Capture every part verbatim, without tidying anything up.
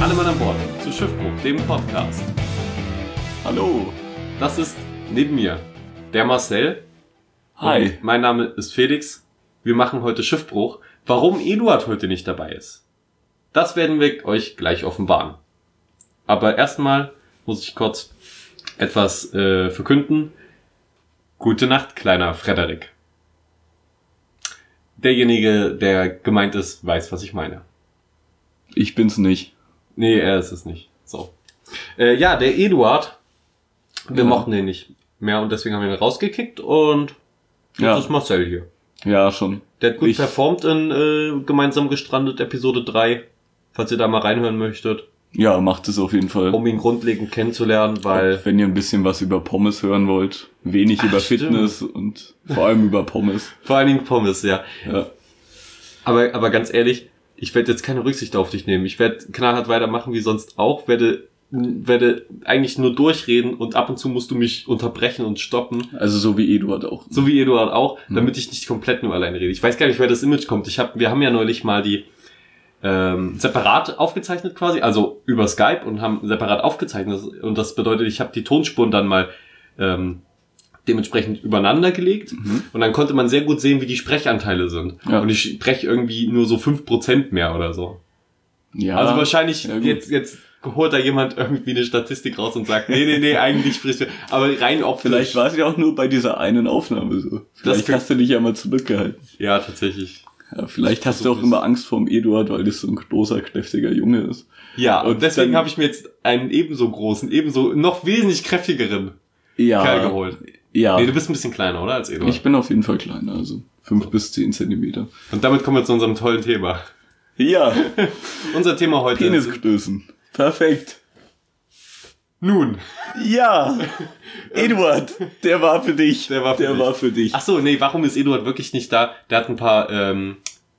Alle Mann an Bord zu Schiffbruch, dem Podcast. Hallo. Das ist neben mir der Marcel. Hi. Und mein Name ist Felix. Wir machen heute Schiffbruch. Warum Eduard heute nicht dabei ist, das werden wir euch gleich offenbaren. Aber erstmal muss ich kurz etwas äh, verkünden. Gute Nacht, kleiner Frederik. Derjenige, der gemeint ist, weiß, was ich meine. Ich bin's nicht. Nee, er ist es nicht. So. Äh, ja, der Eduard, wir Ja. mochten den nicht mehr und deswegen haben wir ihn rausgekickt und jetzt Ja. ist Marcel hier. Ja, schon. Der hat gut Ich- performt in äh, Gemeinsam gestrandet Episode drei, falls ihr da mal reinhören möchtet, Ja, macht es auf jeden Fall. um ihn grundlegend kennenzulernen, weil Wenn ihr ein bisschen was über Pommes hören wollt, wenig Ach, über stimmt. Fitness und vor allem über Pommes. vor allen Dingen Pommes, ja. Ja. Aber aber ganz ehrlich, ich werde jetzt keine Rücksicht auf dich nehmen. Ich werde knallhart weitermachen wie sonst auch, werde werde eigentlich nur durchreden und ab und zu musst du mich unterbrechen und stoppen. Also so wie Eduard auch. So wie Eduard auch, Hm. damit ich nicht komplett nur alleine rede. Ich weiß gar nicht, wer das Image kommt. Ich hab, wir haben ja neulich mal die ähm, separat aufgezeichnet quasi, also über Skype und haben separat aufgezeichnet. Und das bedeutet, ich habe die Tonspuren dann mal ähm, dementsprechend übereinander gelegt. Mhm. Und dann konnte man sehr gut sehen, wie die Sprechanteile sind. Ja. Und ich spreche irgendwie nur so fünf Prozent mehr oder so. Ja. Also wahrscheinlich ja, gut. jetzt jetzt holt da jemand irgendwie eine Statistik raus und sagt, nee, nee, nee, eigentlich sprichst du. Aber rein optisch. Vielleicht war es ja auch nur bei dieser einen Aufnahme so. Vielleicht kann- hast du dich ja mal zurückgehalten. Ja, tatsächlich. Ja, vielleicht hast du auch versuch immer Angst vorm Eduard, weil das so ein großer, kräftiger Junge ist. Ja, und, Und deswegen dann- habe ich mir jetzt einen ebenso großen, ebenso noch wesentlich kräftigeren Ja. Kerl geholt. Ja. Nee, du bist ein bisschen kleiner, oder? Als Eduard. Ich bin auf jeden Fall kleiner, also fünf bis zehn Zentimeter. Und damit kommen wir zu unserem tollen Thema. Ja. Unser Thema heute ist... Penisgrößen. Perfekt. Nun. Ja, Eduard, der war für dich. Der war für der dich. war für dich. Ach so, nee, warum ist Eduard wirklich nicht da? Der hat ein paar, ähm,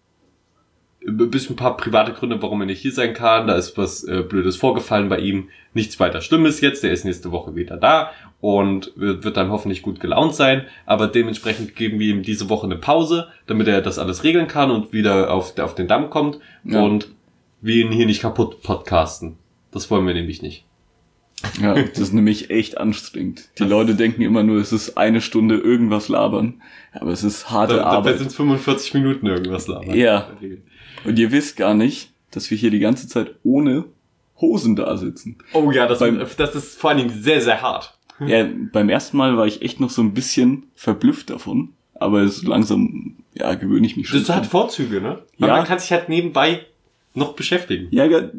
ein bisschen ein paar private Gründe, warum er nicht hier sein kann. Da ist was äh, Blödes vorgefallen bei ihm. Nichts weiter Schlimmes jetzt. Der ist nächste Woche wieder da und wird, wird dann hoffentlich gut gelaunt sein. Aber dementsprechend geben wir ihm diese Woche eine Pause, damit er das alles regeln kann und wieder auf, auf den Damm kommt. Ja. Und wir ihn hier nicht kaputt podcasten. Das wollen wir nämlich nicht. Ja, das ist nämlich echt anstrengend. Die Das- Leute denken immer nur, es ist eine Stunde irgendwas labern. Aber es ist harte Da, dabei Arbeit. sind es fünfundvierzig Minuten irgendwas labern. Ja. Und ihr wisst gar nicht, dass wir hier die ganze Zeit ohne Hosen da sitzen. Oh ja, das, Beim- das ist vor allen Dingen sehr, sehr hart. Ja, beim ersten Mal war ich echt noch so ein bisschen verblüfft davon. Aber so langsam, ja, gewöhne ich mich schon. Das hat Vorzüge, ne? Weil Ja. man kann sich halt nebenbei noch beschäftigen. Ja, ja,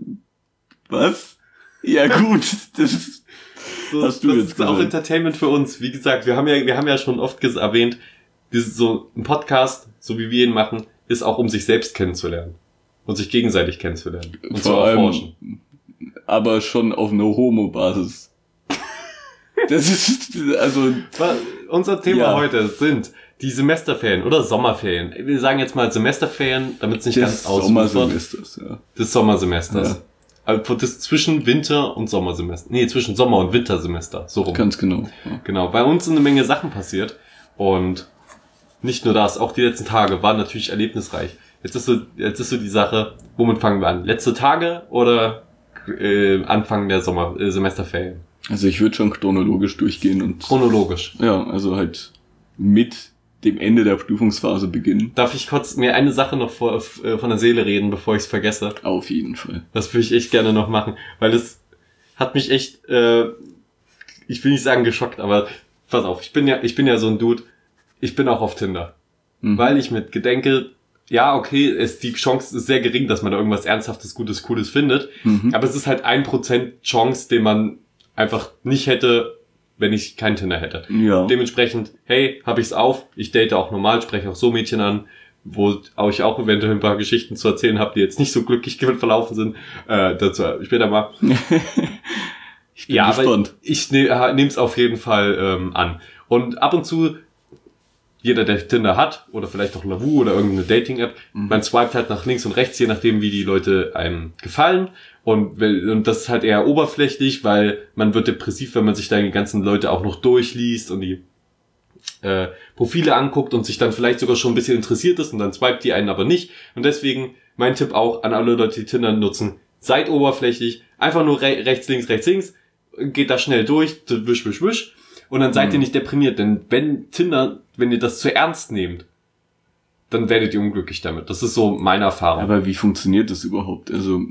was? Ja gut, das ist... So, Hast du das jetzt ist auch gesagt. Entertainment für uns. Wie gesagt, wir haben ja, wir haben ja schon oft ges- erwähnt, dieses so ein Podcast, so wie wir ihn machen, ist auch um sich selbst kennenzulernen und sich gegenseitig kennenzulernen und zu Vor allem- erforschen. aber schon auf einer Homo-Basis. Das ist, also, Was- Unser Thema Ja. heute sind die Semesterferien oder Sommerferien. Wir sagen jetzt mal Semesterferien, damit es nicht des ganz ausufert. Sommersemesters, ja. Des Sommersemesters. Ja. Also das zwischen Winter und Sommersemester. Nee, zwischen Sommer- und Wintersemester. So rum. Ganz genau. Ja. Genau. Bei uns sind eine Menge Sachen passiert. Und nicht nur das, auch die letzten Tage waren natürlich erlebnisreich. Jetzt ist so, jetzt ist so die Sache, womit fangen wir an? Letzte Tage oder äh, Anfang der Sommer, äh, Semesterferien? Also ich würde schon chronologisch durchgehen und, Chronologisch. ja, also halt mit dem Ende der Prüfungsphase beginnen. Darf ich kurz mir eine Sache noch vor, äh, von der Seele reden, bevor ich es vergesse? Auf jeden Fall. Das würde ich echt gerne noch machen, weil das hat mich echt, äh, ich will nicht sagen geschockt, aber pass auf, ich bin ja, ich bin ja so ein Dude, ich bin auch auf Tinder, Mhm. weil ich mit gedenke, ja, okay, ist die Chance ist sehr gering, dass man da irgendwas Ernsthaftes, Gutes, Cooles findet, Mhm. aber es ist halt ein Prozent Chance, den man einfach nicht hätte, wenn ich kein Tinder hätte. Ja. Dementsprechend, hey, hab ich's auf, ich date auch normal, spreche auch so Mädchen an, wo ich auch eventuell ein paar Geschichten zu erzählen habe, die jetzt nicht so glücklich verlaufen sind. Äh, dazu später mal. Ich bin Ja, gespannt. aber ich ne, nehme es auf jeden Fall ähm, an. Und ab und zu, jeder, der Tinder hat, oder vielleicht auch Lavu oder irgendeine Dating-App, Mhm. man swipet halt nach links und rechts, je nachdem, wie die Leute einem gefallen. Und, will- und das ist halt eher oberflächlich, weil man wird depressiv, wenn man sich da die ganzen Leute auch noch durchliest und die äh, Profile anguckt und sich dann vielleicht sogar schon ein bisschen interessiert ist und dann swipet die einen aber nicht. Und deswegen mein Tipp auch an alle Leute, die Tinder nutzen, seid oberflächlich, einfach nur re- rechts, links, rechts, links, geht da schnell durch, wisch, wisch, wisch, und dann seid mhm. ihr nicht deprimiert, denn wenn Tinder, wenn ihr das zu ernst nehmt, dann werdet ihr unglücklich damit. Das ist so meine Erfahrung. Aber wie funktioniert das überhaupt? Also,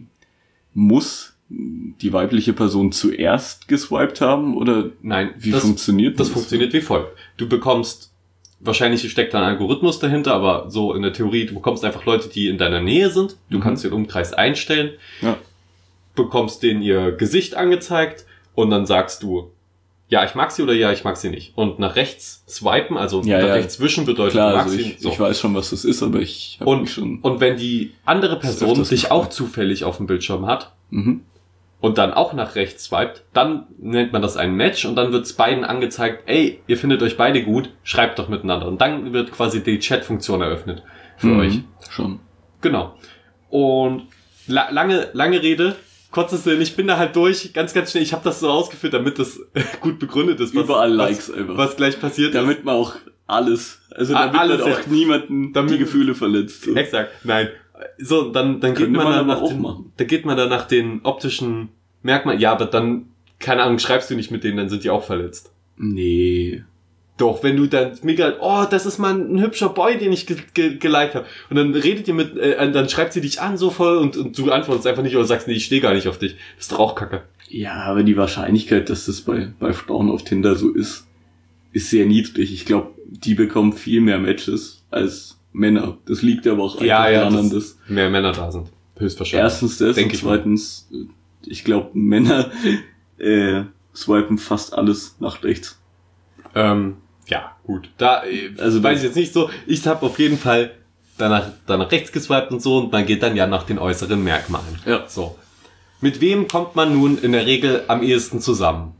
muss die weibliche Person zuerst geswiped haben, oder nein, wie das, funktioniert das? Das funktioniert wie folgt. Du bekommst, wahrscheinlich steckt da ein Algorithmus dahinter, aber so in der Theorie, du bekommst einfach Leute, die in deiner Nähe sind, du mhm. kannst den Umkreis einstellen, ja. bekommst denen ihr Gesicht angezeigt und dann sagst du, ja, ich mag sie oder ja, ich mag sie nicht. Und nach rechts swipen, also ja, nach ja. rechts wischen bedeutet, klar, du magst also sie. Ich, so. ich weiß schon, was das ist, aber ich habe mich schon... Und wenn die andere Person dich gefallen. auch zufällig auf dem Bildschirm hat, mhm. und dann auch nach rechts swiped, dann nennt man das ein Match und dann wird's beiden angezeigt, ey, ihr findet euch beide gut, schreibt doch miteinander. Und dann wird quasi die Chat-Funktion eröffnet für mhm. euch. Schon. Genau. Und la- lange, lange Rede, kurzes Sinn, ich bin da halt durch, ganz, ganz schnell. Ich habe das so ausgeführt, damit das gut begründet ist. Was, Überall Likes was, einfach. Was gleich passiert damit ist. man auch alles, also Ah, damit alles, man auch ja. niemanden Damit- die Gefühle verletzt. So. Exakt, nein. So, dann, dann geht Könnte man, man da aber nach auch den, machen. da geht man da nach den optischen Merkmalen. Ja, aber dann, keine Ahnung, schreibst du nicht mit denen, dann sind die auch verletzt. Nee. Doch, wenn du dann mega, oh, das ist mal ein hübscher Boy, den ich ge- ge- geliked habe. Und dann redet ihr mit, äh, dann schreibt sie dich an so voll und, und du antwortest einfach nicht oder sagst, nee, ich stehe gar nicht auf dich. Das ist doch auch Kacke. Ja, aber die Wahrscheinlichkeit, dass das bei, bei Frauen auf Tinder so ist, ist sehr niedrig. Ich glaube, die bekommen viel mehr Matches als Männer. Das liegt aber auch einfach Ja, ja, daran, dass dass mehr Männer da sind. Höchstwahrscheinlich. erstens das Denk und ich mal. zweitens, ich glaube, Männer äh, swipen fast alles nach rechts. Ähm, ja, gut. Da, äh, Also weiß ich jetzt nicht so. Ich habe auf jeden Fall danach, danach rechts geswiped und so und man geht dann ja nach den äußeren Merkmalen. Ja. So. Mit wem kommt man nun in der Regel am ehesten zusammen?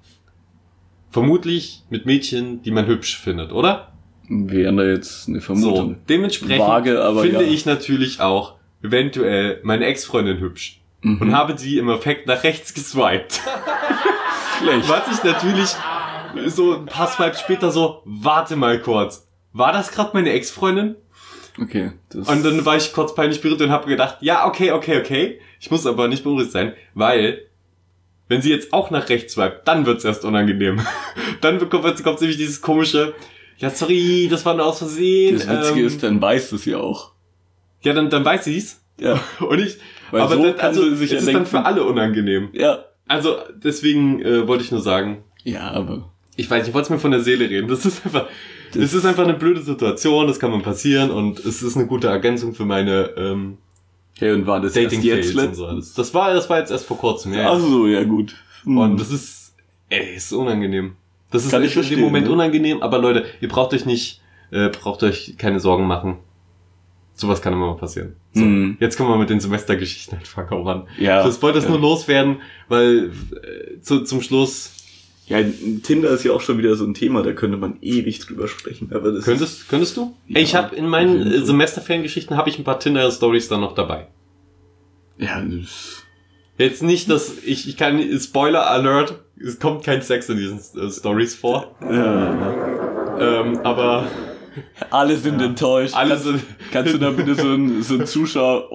Vermutlich mit Mädchen, die man hübsch findet, oder? Wäre da jetzt eine So, Vermutung. dementsprechend Vage, aber finde ja. ich natürlich auch eventuell meine Ex-Freundin hübsch. Mhm. Und habe sie im Effekt nach rechts geswiped. Schlecht. Was ich natürlich so ein paar Swipes später so, warte mal kurz. War das gerade meine Ex-Freundin? Okay. Das Und dann war ich kurz peinlich berührt und habe gedacht, ja, okay, okay, okay. Ich muss aber nicht beunruhigt sein, weil wenn sie jetzt auch nach rechts swipet, dann wird's erst unangenehm. Dann bekommt, kommt nämlich dieses komische, ja, sorry, das war nur aus Versehen. das Witzige ähm, ist, dann weiß es ja auch. Ja, dann, dann weiß sie's. Ja. Und ich, Weil aber so dann, kann also, sie sich es ja ist denken- dann für alle unangenehm. Ja. Also, deswegen äh, wollte ich nur sagen, Ja, aber ich weiß, ich wollte es mir von der Seele reden. Das ist einfach, Das- es ist einfach eine blöde Situation, das kann man passieren und es ist eine gute Ergänzung für meine ähm, hey, und war das erst Dating jetzt Fails und letzt? so alles. Das war, das war jetzt erst vor kurzem, ja. Ach so, ja gut. Hm. Und das ist, ey, ist unangenehm. Das ist Kann ich echt in dem verstehen, Moment ne? unangenehm, aber Leute, ihr braucht euch nicht, äh, braucht euch keine Sorgen machen. Sowas kann immer mal passieren. So, Hm. jetzt können wir mit den Semestergeschichten anfangen, oh Mann. Ja. Das wollte das ja. nur loswerden, weil äh, zu, zum Schluss Ja, Tinder ist ja auch schon wieder so ein Thema, da könnte man ewig drüber sprechen. Aber das Könntest, könntest du? Ja, Ey, ich habe in auf meinen jeden äh, Fall. Semesterferiengeschichten habe ich ein paar Tinder-Stories dann noch dabei. Ist, ja, das, Jetzt nicht, dass ich, ich kann, Spoiler Alert, es kommt kein Sex in diesen äh, Stories vor. ja. Ähm, aber Alle sind enttäuscht. alle kannst, sind, kannst du da bitte so ein, so ein Zuschauer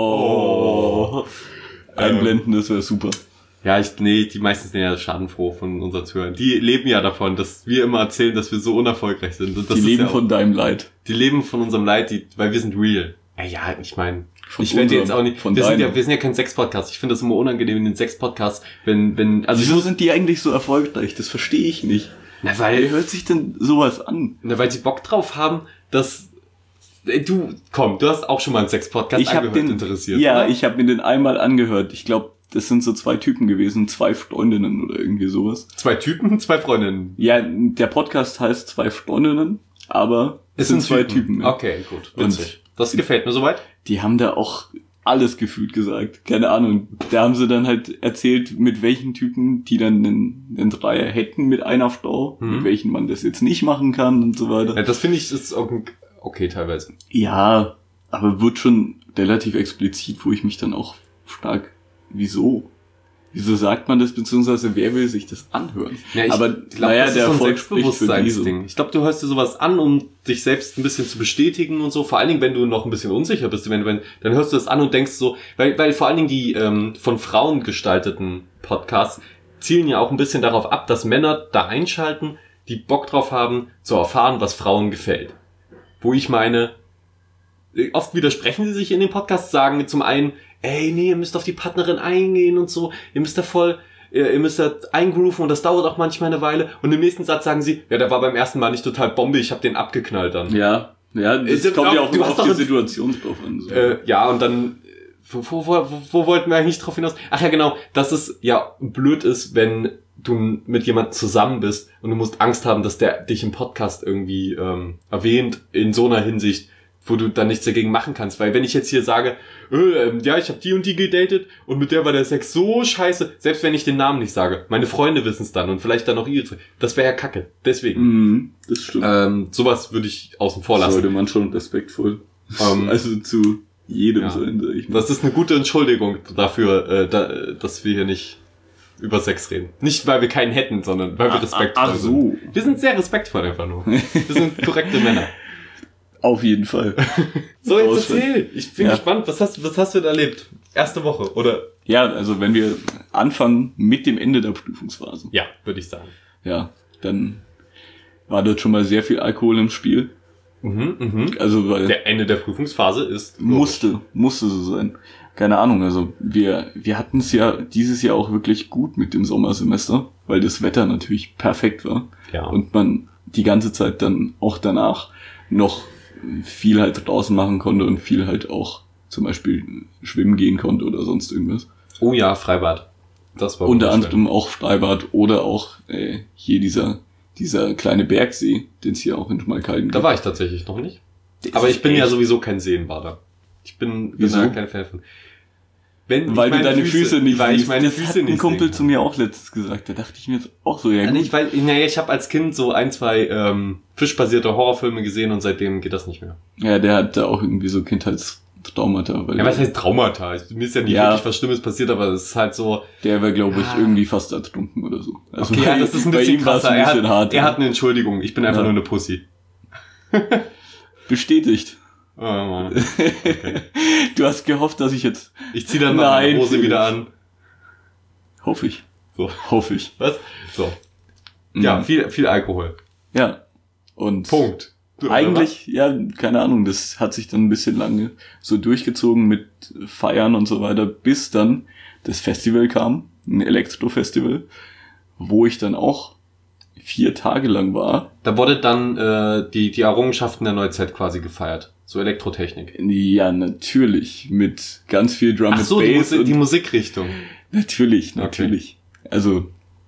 oh, oh. einblenden, das wäre super. Ja, ich, nee, die meisten sind ja schadenfroh von unseren Zuhörern. Die leben ja davon, dass wir immer erzählen, dass wir so unerfolgreich sind. Und das Die ist leben ja auch, von deinem Leid. die leben von unserem Leid, die, weil wir sind real. Ja, ja, ich meine, Von ich werde jetzt unserem, auch nicht, von wir sind deinem. ja, wir sind ja kein Sex-Podcast. Ich finde das immer unangenehm in den Sex-Podcasts, wenn, wenn, also ich Wieso muss, sind die eigentlich so erfolgreich? Das verstehe ich nicht. na, Wer weil, hört sich denn sowas an? na, weil sie Bock drauf haben, dass, ey, du, komm, du hast auch schon mal einen Sex-Podcast Ich habe angehört, den interessiert, Ja, oder? ich habe mir den einmal angehört. Ich glaube, das sind so zwei Typen gewesen, zwei Freundinnen oder irgendwie sowas. Zwei Typen, zwei Freundinnen. Ja, der Podcast heißt zwei Freundinnen, aber es sind zwei Typen. ja. Okay, gut, witzig. Das gefällt mir soweit. Die haben da auch alles gefühlt gesagt. Keine Ahnung. Da haben sie dann halt erzählt, mit welchen Typen die dann einen, einen Dreier hätten mit einer Frau, Mhm. mit welchen man das jetzt nicht machen kann und so weiter. Ja, das finde ich ist auch okay teilweise. Ja, aber wird schon relativ explizit, wo ich mich dann auch frage, wieso? Wieso sagt man das, beziehungsweise wer will sich das anhören? Ja, ich aber glaub, naja, das der ist so ein Erfolg spricht für Selbstbewusstseinsding. Ich glaube, du hörst dir sowas an, um dich selbst ein bisschen zu bestätigen und so. Vor allen Dingen, wenn du noch ein bisschen unsicher bist, wenn, wenn, dann hörst du das an und denkst so, weil, weil vor allen Dingen die ähm, von Frauen gestalteten Podcasts zielen ja auch ein bisschen darauf ab, dass Männer da einschalten, die Bock drauf haben, zu erfahren, was Frauen gefällt. Wo ich meine, oft widersprechen sie sich in den Podcasts, sagen zum einen, ey, nee, ihr müsst auf die Partnerin eingehen und so, ihr müsst da voll, ihr, ihr müsst da eingrooven und das dauert auch manchmal eine Weile. Und im nächsten Satz sagen sie, ja, der war beim ersten Mal nicht total Bombe, ich hab den abgeknallt dann. Ja, ja, das Äh, kommt ja auch du immer hast auf die doch- Situation drauf an. So. Äh, ja, und dann, wo, wo, wo, wo wollten wir eigentlich drauf hinaus? Ach ja, genau, dass es ja blöd ist, wenn du mit jemandem zusammen bist und du musst Angst haben, dass der dich im Podcast irgendwie ähm, erwähnt, in so einer Hinsicht, wo du dann nichts dagegen machen kannst. Weil wenn ich jetzt hier sage, äh, ähm, ja, ich habe die und die gedatet und mit der war der Sex so scheiße, selbst wenn ich den Namen nicht sage, meine Freunde wissen es dann und vielleicht dann auch ihre, das wäre ja kacke. Deswegen, Mhm, das stimmt. ähm, sowas würde ich außen vor lassen. Sollte man schon respektvoll. Ähm, also zu jedem ja. sein, sag ich mal. Das ist eine gute Entschuldigung dafür, äh, da, dass wir hier nicht über Sex reden. Nicht, weil wir keinen hätten, sondern weil wir respektvoll ach so. sind. Wir sind sehr respektvoll einfach nur. Wir sind korrekte Männer. Auf jeden Fall. So, jetzt Ausschnitt. erzähl. Ich bin Ja. gespannt. Was hast, was hast du da erlebt? Erste Woche, oder? Ja, also wenn wir anfangen mit dem Ende der Prüfungsphase, Ja, würde ich sagen. ja, dann war dort schon mal sehr viel Alkohol im Spiel. Mhm, mhm. Also weil Der Ende der Prüfungsphase ist musste, musste so sein. Keine Ahnung, also wir wir hatten es ja dieses Jahr auch wirklich gut mit dem Sommersemester, weil das Wetter natürlich perfekt war Ja. und man die ganze Zeit dann auch danach noch viel halt draußen machen konnte und viel halt auch zum Beispiel schwimmen gehen konnte oder sonst irgendwas. Oh ja, Freibad. Das war Unter wunderschön. anderem auch Freibad oder auch äh, hier dieser dieser kleine Bergsee, den es hier auch in Schmalkalden Da war ich tatsächlich noch nicht. Aber ich bin ja sowieso kein Seenbader. Ich bin, bin Wieso? da kein Fan von. Wenn Weil ich du meine deine Füße, nicht weil ich siehst. meine das Füße hat ein nicht Kumpel sehen zu kann. mir auch letztens gesagt. Da dachte ich mir jetzt auch so, ja Ja, gut. nicht, weil, naja, ich habe als Kind so ein, zwei ähm, fischbasierte Horrorfilme gesehen und seitdem geht das nicht mehr. Ja, der hat da auch irgendwie so Kindheitstraumata. Weil Ja, was heißt Traumata? Mir ist ja nicht Ja. wirklich was Schlimmes passiert, aber es ist halt so. der wäre, glaube ich, Ah. irgendwie fast ertrunken oder so. Also Okay, bei, ja, das ist ein bei bisschen ihm war es krasser. ein Er bisschen hat, hart. er hat eine Entschuldigung. Ich bin einfach Ja. nur eine Pussy. Bestätigt. Oh, Mann. Okay. Du hast gehofft, dass ich jetzt... Ich zieh dann mal meine Nein, Hose Felix. wieder an. Hoffe ich. So. Hoffe ich. Was? So. Ja, Mhm. viel, viel Alkohol. Ja. Und Punkt. Du, oder eigentlich, ja, keine Ahnung, das hat sich dann ein bisschen lange so durchgezogen mit Feiern und so weiter, bis dann das Festival kam, ein Elektro-Festival, wo ich dann auch vier Tage lang war. Da wurde dann äh, die, die Errungenschaften der Neuzeit quasi gefeiert. So Elektrotechnik. Ja, natürlich, mit ganz viel Drum Ach and so, die, Bass. Musi- und die Musikrichtung. natürlich, natürlich. Also,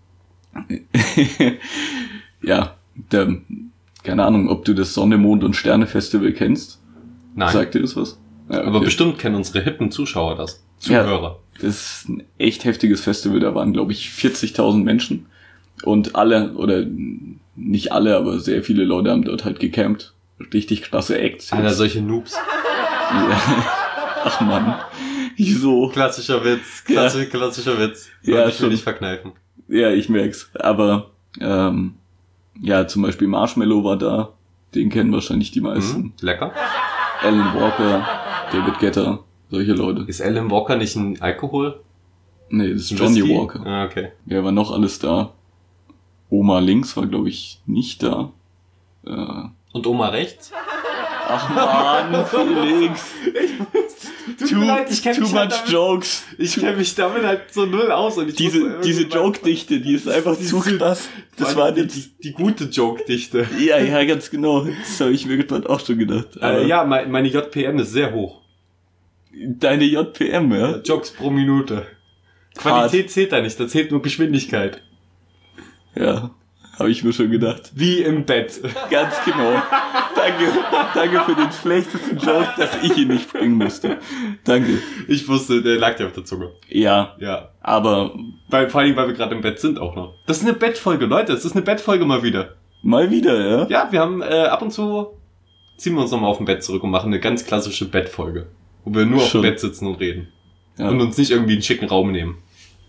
ja, der, keine Ahnung, ob du das Sonne, Mond und Sterne Festival kennst. Nein. Sagt dir das was? Ja, Aber okay. bestimmt kennen unsere hippen Zuschauer das. Ja. Zuhörer. Das ist ein echt heftiges Festival. Da waren, glaube ich, vierzigtausend Menschen. Und alle, oder nicht alle, aber sehr viele Leute haben dort halt gecampt. Richtig klasse Acts. Alter, solche Noobs. Ja. Ach man. Wieso? Klassischer Witz. Klassi klassischer Witz. Ja, Wollte ich mir schon. nicht verkneifen. Ja, ich merk's. Aber, ähm, ja, zum Beispiel Marshmallow war da. Den kennen wahrscheinlich die meisten. Mhm. Lecker. Alan Walker, David Guetta, solche Leute. Ist Alan Walker nicht ein Alkohol? Nee, das ist Ein Johnny Whisky? Walker. Ah, okay. Wer war noch alles da? Oma links war, glaube ich, nicht da. Äh, Und Oma rechts? ach man, Felix. Tut mir leid, ich kenn too mich much halt damit- jokes. Ich kenne mich damit halt so null aus. Und ich Diese, wusste diese irgendwie- Joke-Dichte, die ist einfach zu Diese- krass. Das Vor war allem die, jetzt... die, die gute Joke-Dichte. Ja, ja, ganz genau. Das habe ich mir gerade auch schon gedacht. Aber Äh, ja, mein, meine J P M ist sehr hoch. Deine J P M, ja? Jokes pro Minute. Qualität zählt da nicht, da zählt nur Geschwindigkeit. Ja, habe ich mir schon gedacht. Wie im Bett. Ganz genau. Danke, danke für den schlechtesten Joke, dass ich ihn nicht bringen musste. Danke. Ich wusste, der lag dir auf der Zunge. Ja, Ja. aber Weil, vor allem, weil wir gerade im Bett sind auch noch. Das ist eine Bettfolge, Leute. Das ist eine Bettfolge mal wieder. mal wieder, ja? Ja, wir haben äh, ab und zu ziehen wir uns nochmal auf dem Bett zurück und machen eine ganz klassische Bettfolge. Wo wir nur auf Schon. dem Bett sitzen und reden. Ja. Und uns nicht irgendwie einen schicken Raum nehmen.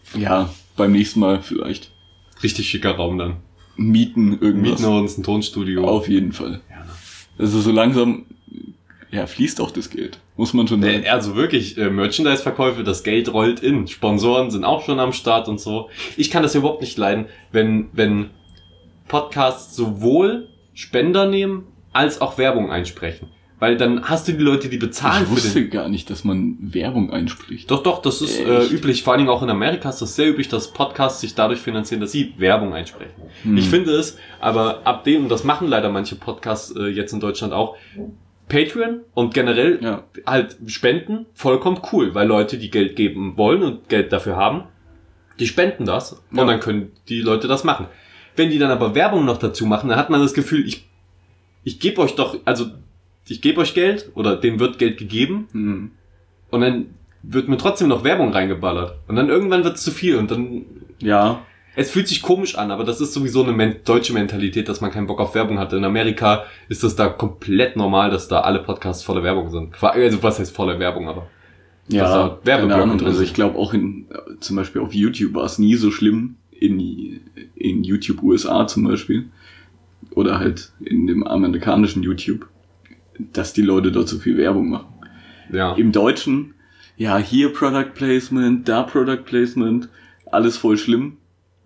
Ja, beim nächsten Mal vielleicht. Richtig schicker Raum dann. Mieten irgendwas. Mieten wir uns ein Tonstudio. Auf jeden Fall. Ja, ne? Also so langsam, ja, fließt auch das Geld. Muss man schon sagen. Also wirklich, äh, Merchandise-Verkäufe, das Geld rollt in. Sponsoren sind auch schon am Start und so. Ich kann das überhaupt nicht leiden, wenn, wenn Podcasts sowohl Spender nehmen, als auch Werbung einsprechen. Weil dann hast du die Leute, die bezahlen ich wusste für den... gar nicht, dass man Werbung einspricht. Doch, doch, das ist äh, üblich. Vor allen Dingen auch in Amerika ist das sehr üblich, dass Podcasts sich dadurch finanzieren, dass sie Werbung einsprechen. Hm. Ich finde es, aber ab dem, und das machen leider manche Podcasts äh, jetzt in Deutschland auch, Patreon und generell ja. halt Spenden, vollkommen cool, weil Leute, die Geld geben wollen und Geld dafür haben, die spenden das und ja. dann können die Leute das machen. Wenn die dann aber Werbung noch dazu machen, dann hat man das Gefühl, ich ich gebe euch doch, also ich gebe euch Geld oder dem wird Geld gegeben hm. und dann wird mir trotzdem noch Werbung reingeballert und dann irgendwann wird es zu viel und dann ja. Es fühlt sich komisch an, aber das ist sowieso eine men- deutsche Mentalität, dass man keinen Bock auf Werbung hat. In Amerika ist das da komplett normal, dass da alle Podcasts voller Werbung sind. Also was heißt voller Werbung, aber ja, keine Ahnung. Also ich sind. glaube auch in, zum Beispiel auf YouTube war es nie so schlimm, in, in YouTube U S A zum Beispiel, oder halt in dem amerikanischen YouTube, dass die Leute dort so viel Werbung machen. Ja. Im Deutschen, ja, hier Product Placement, da Product Placement, alles voll schlimm.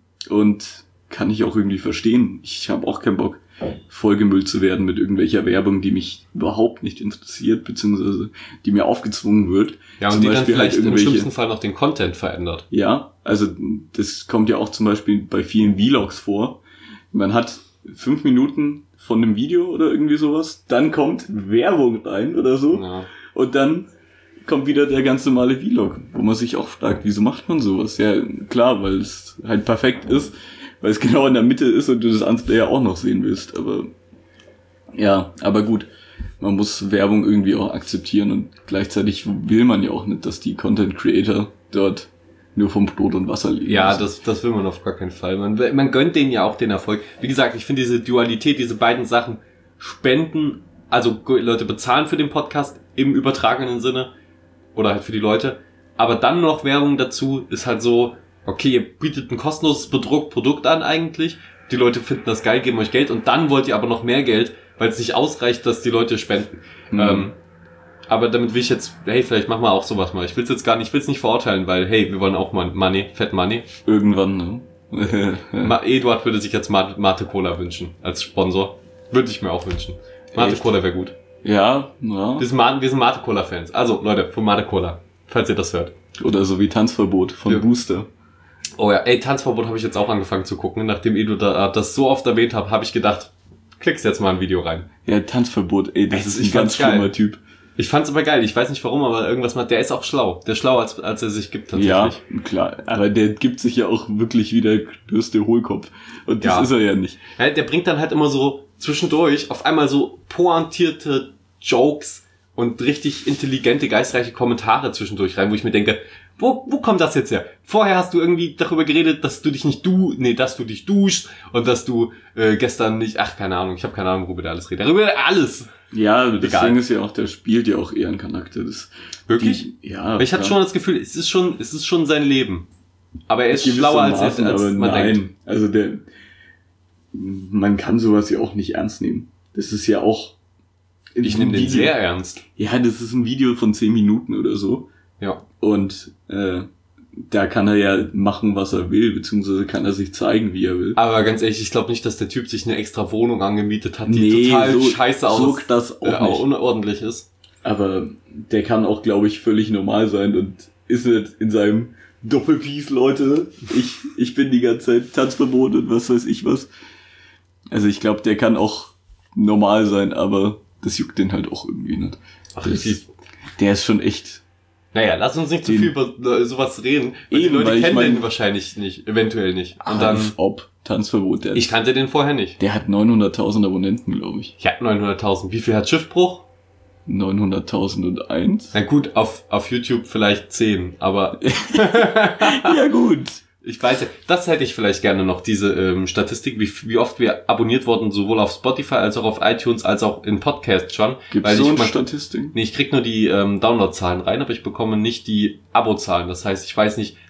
Und kann ich auch irgendwie verstehen. Ich habe auch keinen Bock, vollgemüllt zu werden mit irgendwelcher Werbung, die mich überhaupt nicht interessiert, beziehungsweise die mir aufgezwungen wird. Ja, und zum die Beispiel dann vielleicht halt im schlimmsten Fall noch den Content verändert. Ja, also das kommt ja auch zum Beispiel bei vielen Vlogs vor. Man hat fünf Minuten von einem Video oder irgendwie sowas, dann kommt Werbung rein oder so Ja. und dann kommt wieder der ganz normale Vlog, wo man sich auch fragt, wieso macht man sowas? Ja, klar, weil es halt perfekt ist, weil es genau in der Mitte ist und du das andere ja auch noch sehen willst, aber ja, aber gut, man muss Werbung irgendwie auch akzeptieren und gleichzeitig will man ja auch nicht, dass die Content Creator dort nur vom Brot und Wasser leben. Ja, müssen. das, das will man auf gar keinen Fall. Man, man gönnt denen ja auch den Erfolg. Wie gesagt, ich finde diese Dualität, diese beiden Sachen, Spenden, also Leute bezahlen für den Podcast im übertragenen Sinne, oder halt für die Leute, aber dann noch Werbung dazu ist halt so, okay, ihr bietet ein kostenloses Bedruck- Produkt an eigentlich, die Leute finden das geil, geben euch Geld und dann wollt ihr aber noch mehr Geld, weil es nicht ausreicht, dass die Leute spenden. Mhm. Ähm, aber damit will ich jetzt, hey, vielleicht machen wir auch sowas mal. Ich will es jetzt gar nicht, ich will es nicht verurteilen, weil, hey, wir wollen auch mal Money, Fett Money. Irgendwann, ne? Ma- Eduard würde sich jetzt Mate, Mate Cola wünschen, als Sponsor. Würde ich mir auch wünschen. Mate Echt? Cola wäre gut. Ja, ja. Wir sind, Ma- wir sind Mate Cola Fans. Also, Leute, von Mate Cola. Falls ihr das hört. Oder so wie Tanzverbot von Ja. Booster. Oh ja, ey, Tanzverbot habe ich jetzt auch angefangen zu gucken. Nachdem Edu da, das so oft erwähnt hat, habe ich gedacht, klickst jetzt mal ein Video rein. Ja, Tanzverbot, ey, das Ey, ist ich ein ganz fand's geil. schlimmer Typ. Ich fand's aber geil. Ich weiß nicht warum, aber irgendwas macht. Der ist auch schlau. Der ist schlauer, als, als er sich gibt tatsächlich. Ja, klar. Aber der gibt sich ja auch wirklich wie der größte Hohlkopf. Und das Ja. ist er ja nicht. Ja, der bringt dann halt immer so zwischendurch auf einmal so pointierte Jokes und richtig intelligente, geistreiche Kommentare zwischendurch rein, wo ich mir denke, wo, wo kommt das jetzt her? Vorher hast du irgendwie darüber geredet, dass du dich nicht du, nee, dass du dich duschst und dass du äh, gestern nicht, ach, keine Ahnung, ich habe keine Ahnung, worüber der alles redet. Darüber alles. Ja, das Egal. Ding ist ja auch, der spielt ja auch eher einen Charakter. Das, Wirklich? Die, ja. Aber ich hatte klar. schon das Gefühl, es ist schon, es ist schon sein Leben. Aber er ist schlauer als, als, als aber man nein. denkt. Also der, man kann sowas ja auch nicht ernst nehmen. Das ist ja auch. in Ich diesem nehme den Video- sehr ernst. Ja, das ist ein Video von zehn Minuten oder so. Ja. Und äh, da kann er ja machen, was er will, beziehungsweise kann er sich zeigen, wie er will. Aber ganz ehrlich, ich glaube nicht, dass der Typ sich eine extra Wohnung angemietet hat, die Nee, total so- scheiße aus, so das auch äh, nicht. unordentlich ist. Aber der kann auch, glaube ich, völlig normal sein und ist nicht in seinem Doppelpiece, Leute. Ich, ich bin die ganze Zeit Tanzverbot und was weiß ich was. Also ich glaube, der kann auch normal sein, aber das juckt den halt auch irgendwie nicht. Ach, Das- richtig. Der ist schon echt. Naja, lass uns nicht zu Den- viel über äh, sowas reden, weil Eben, die Leute weil ich kennen mein- den wahrscheinlich nicht, eventuell nicht. Und Als dann, ob Tanzverbot. Der, ich kannte den vorher nicht. der hat neunhunderttausend Abonnenten, glaube ich. Ich hatte neunhunderttausend. Wie viel hat Schiffbruch? neunhunderttausend Na gut, auf, auf YouTube vielleicht zehn, aber Ja gut. ich weiß ja, das hätte ich vielleicht gerne noch, diese ähm, Statistik, wie, wie oft wir abonniert wurden, sowohl auf Spotify als auch auf iTunes, als auch in Podcasts schon. Gibt Weil es so ich eine mal- Statistik? Nee, ich krieg nur die ähm, Downloadzahlen rein, aber ich bekomme nicht die Abozahlen. Das heißt, ich weiß nicht,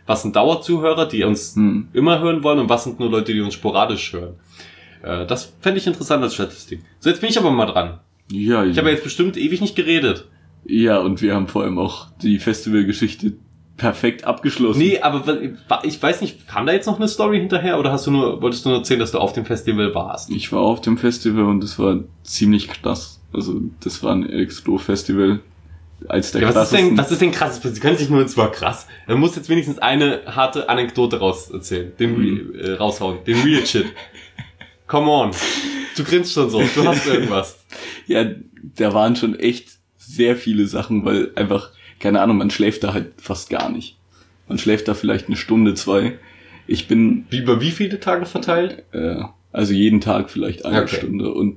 was sind Dauerzuhörer, die uns hm. immer hören wollen und was sind nur Leute, die uns sporadisch hören. Äh, das fände ich interessant als Statistik. So, jetzt bin ich aber mal dran. Ja, ich ja. habe jetzt bestimmt ewig nicht geredet. Ja, und wir haben vor allem auch die Festivalgeschichte perfekt abgeschlossen. Nee, aber ich weiß nicht, kam da jetzt noch eine Story hinterher oder hast du nur, wolltest du nur erzählen, dass du auf dem Festival warst? Ich war auf dem Festival und es war ziemlich krass. Also das war ein Elektro-Festival als der ja, was krassesten. ist denn, was ist denn krass? Sie können sich nur, es war krass. Er muss jetzt wenigstens eine harte Anekdote raus erzählen, den mhm. äh, raushauen, den Real Shit. Come on. Du grinst schon so, du hast irgendwas. Ja, da waren schon echt sehr viele Sachen, weil einfach, keine Ahnung, man schläft da halt fast gar nicht. Man schläft da vielleicht eine Stunde, zwei. Ich bin... Wie, über wie viele Tage verteilt? Äh, also jeden Tag vielleicht eine okay. Stunde und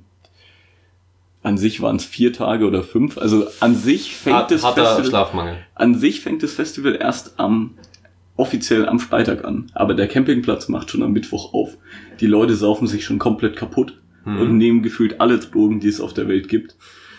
an sich waren es vier Tage oder fünf. Also an sich fängt Hart, das harter Festival... Schlafmangel. An sich fängt das Festival erst am... offiziell am Freitag an. Aber der Campingplatz macht schon am Mittwoch auf. Die Leute saufen sich schon komplett kaputt hm. und nehmen gefühlt alle Drogen, die es auf der Welt gibt.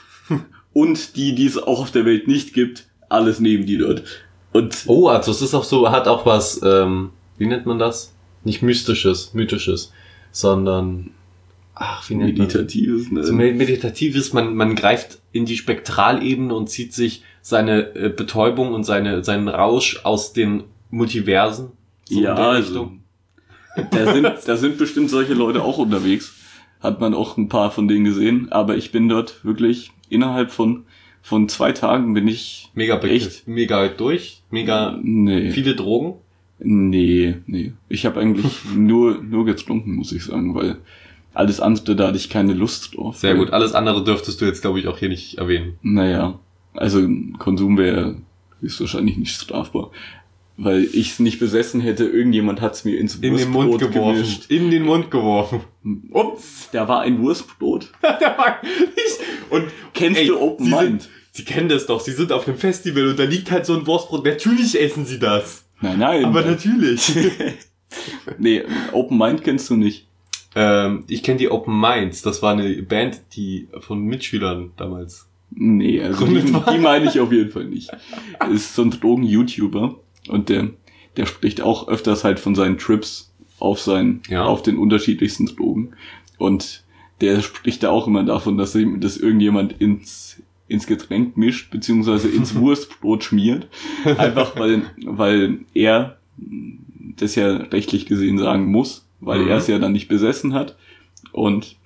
Und die, die es auch auf der Welt nicht gibt, alles nehmen die dort. Und oh, also es ist auch so, hat auch was, ähm, wie nennt man das? Nicht mystisches, mythisches, sondern ach, wie nennt meditatives, man das? Ne? So meditatives, man, man greift in die Spektralebene und zieht sich seine äh, Betäubung und seine, seinen Rausch aus den Multiversen. So ja, also da sind, da sind bestimmt solche Leute auch unterwegs. Hat man auch ein paar von denen gesehen. Aber ich bin dort wirklich innerhalb von von zwei Tagen bin ich mega echt mega durch, mega nee. viele Drogen. Nee, nee. Ich habe eigentlich nur nur getrunken, muss ich sagen, weil alles andere, da hatte ich keine Lust drauf. Sehr gut, alles andere dürftest du jetzt, glaube ich, auch hier nicht erwähnen. Naja, also Konsum wäre höchstwahrscheinlich nicht strafbar. Weil ich es nicht besessen hätte, irgendjemand hat es mir ins in den Mund geworfen. Gemischt. In den Mund geworfen. Ups, da war ein Wurstbrot. da war nicht. Und kennst ey, du Open Sie Mind? Sind, Sie kennen das doch. Sie sind auf einem Festival und da liegt halt so ein Wurstbrot. Natürlich essen Sie das. Nein, nein. Aber natürlich. Nee, Open Mind kennst du nicht. Ähm, ich kenne die Open Minds. Das war eine Band, die von Mitschülern damals. Nee, also die, die meine ich auf jeden Fall nicht. Das ist so ein Drogen-YouTuber. Und der, der spricht auch öfters halt von seinen Trips auf seinen, ja. auf den unterschiedlichsten Drogen. Und der spricht da auch immer davon, dass, ihm, dass irgendjemand ins, ins Getränk mischt, beziehungsweise ins Wurstbrot schmiert. Einfach weil, weil er das ja rechtlich gesehen sagen muss, weil mhm. er es ja dann nicht besessen hat. Und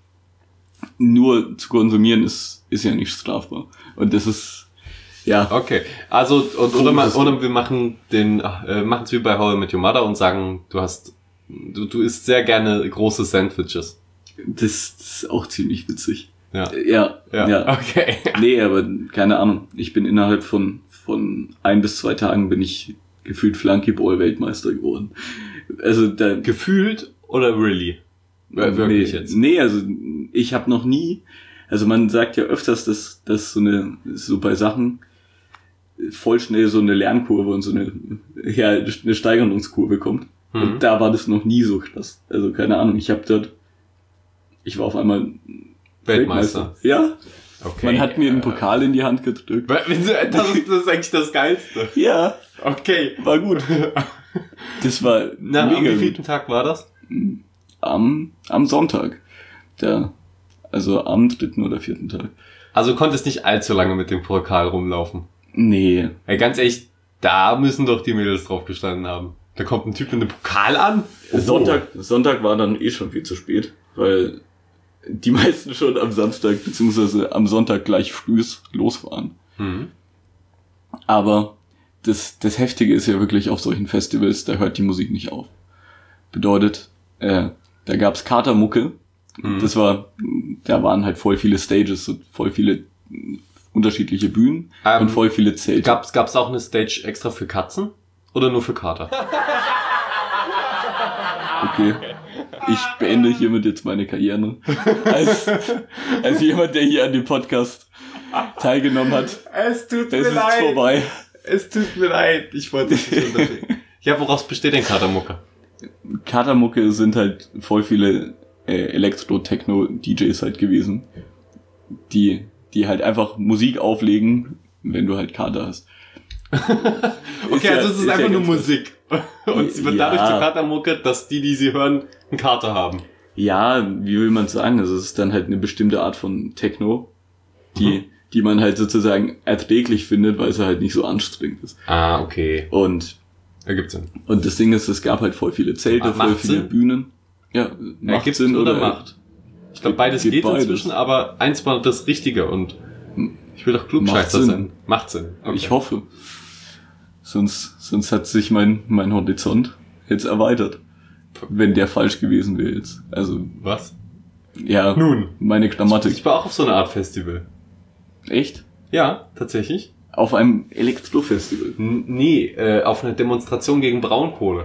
nur zu konsumieren ist, ist ja nicht strafbar. Und das ist, ja. Okay, also und, oder, ma, oder wir machen den äh, machen es wie bei How I Met Your Mother und sagen, du hast du du isst sehr gerne große Sandwiches. Das, das ist auch ziemlich witzig. Ja. Ja, ja. ja. Okay. Nee, aber keine Ahnung. Ich bin innerhalb von von ein bis zwei Tagen bin ich gefühlt Flunkyball Weltmeister geworden. Also da gefühlt oder really? Wirklich nee, jetzt? Nee, also ich habe noch nie, also man sagt ja öfters, dass dass so eine so bei Sachen voll schnell so eine Lernkurve und so eine, ja, eine Steigerungskurve kommt. Mhm. Und da war das noch nie so krass. Also keine Ahnung, ich habe dort, ich war auf einmal Weltmeister. Weltmeister. Ja. Okay. Man hat mir einen Pokal in die Hand gedrückt. Das ist, das ist eigentlich das Geilste. Ja. Okay. War gut. Das war Na, mega am wievielten Tag war das? Am, am Sonntag. Der, also am dritten oder vierten Tag. Also du konntest nicht allzu lange mit dem Pokal rumlaufen. Nee. Ey, ganz ehrlich, da müssen doch die Mädels drauf gestanden haben. Da kommt ein Typ mit einem Pokal an. Oh. Sonntag, Sonntag war dann eh schon viel zu spät, weil die meisten schon am Samstag beziehungsweise am Sonntag gleich frühs losfahren. Mhm. Aber das, das Heftige ist ja wirklich auf solchen Festivals, da hört die Musik nicht auf. Bedeutet, äh, da gab's Katermucke. Mhm. Das war, da waren halt voll viele Stages und voll viele unterschiedliche Bühnen ähm, und voll viele Zelte. Gab's, gab's auch eine Stage extra für Katzen oder nur für Kater? Okay. Ich beende hiermit jetzt meine Karriere als, als jemand, der hier an dem Podcast teilgenommen hat. Es tut das mir ist leid. vorbei. Es tut mir leid. Ich wollte dich nicht unterbrechen. Ja, woraus besteht denn Katermucke? Katermucke sind halt voll viele äh, Elektro-Techno-D Js halt gewesen, die die halt einfach Musik auflegen, wenn du halt Kater hast. Okay, ja, also es ist, ist einfach ja nur Musik. Und sie wird Ja. dadurch zur Katermucke, dass die, die sie hören, einen Kater haben. Ja, wie will man sagen? Also es ist dann halt eine bestimmte Art von Techno, die, mhm. die man halt sozusagen erträglich findet, weil sie halt nicht so anstrengend ist. Ah, okay. Und ergibt Sinn. Und das Ding ist, es gab halt voll viele Zelte, voll viele Sinn? Bühnen. Ja, macht Ergibt Sinn oder, oder macht? Ich glaube, beides geht, geht beides. inzwischen, aber eins war das Richtige und ich will doch Macht Klugscheißer Sinn. sein. Macht Sinn. Okay. Ich hoffe. Sonst, sonst hat sich mein, mein Horizont jetzt erweitert. Wenn der falsch gewesen wäre jetzt. Also, Was? ja, Nun. meine Grammatik. Ich war auch auf so einer Art Festival. Echt? Ja, tatsächlich. Auf einem Elektrofestival. N- nee, äh, auf einer Demonstration gegen Braunkohle.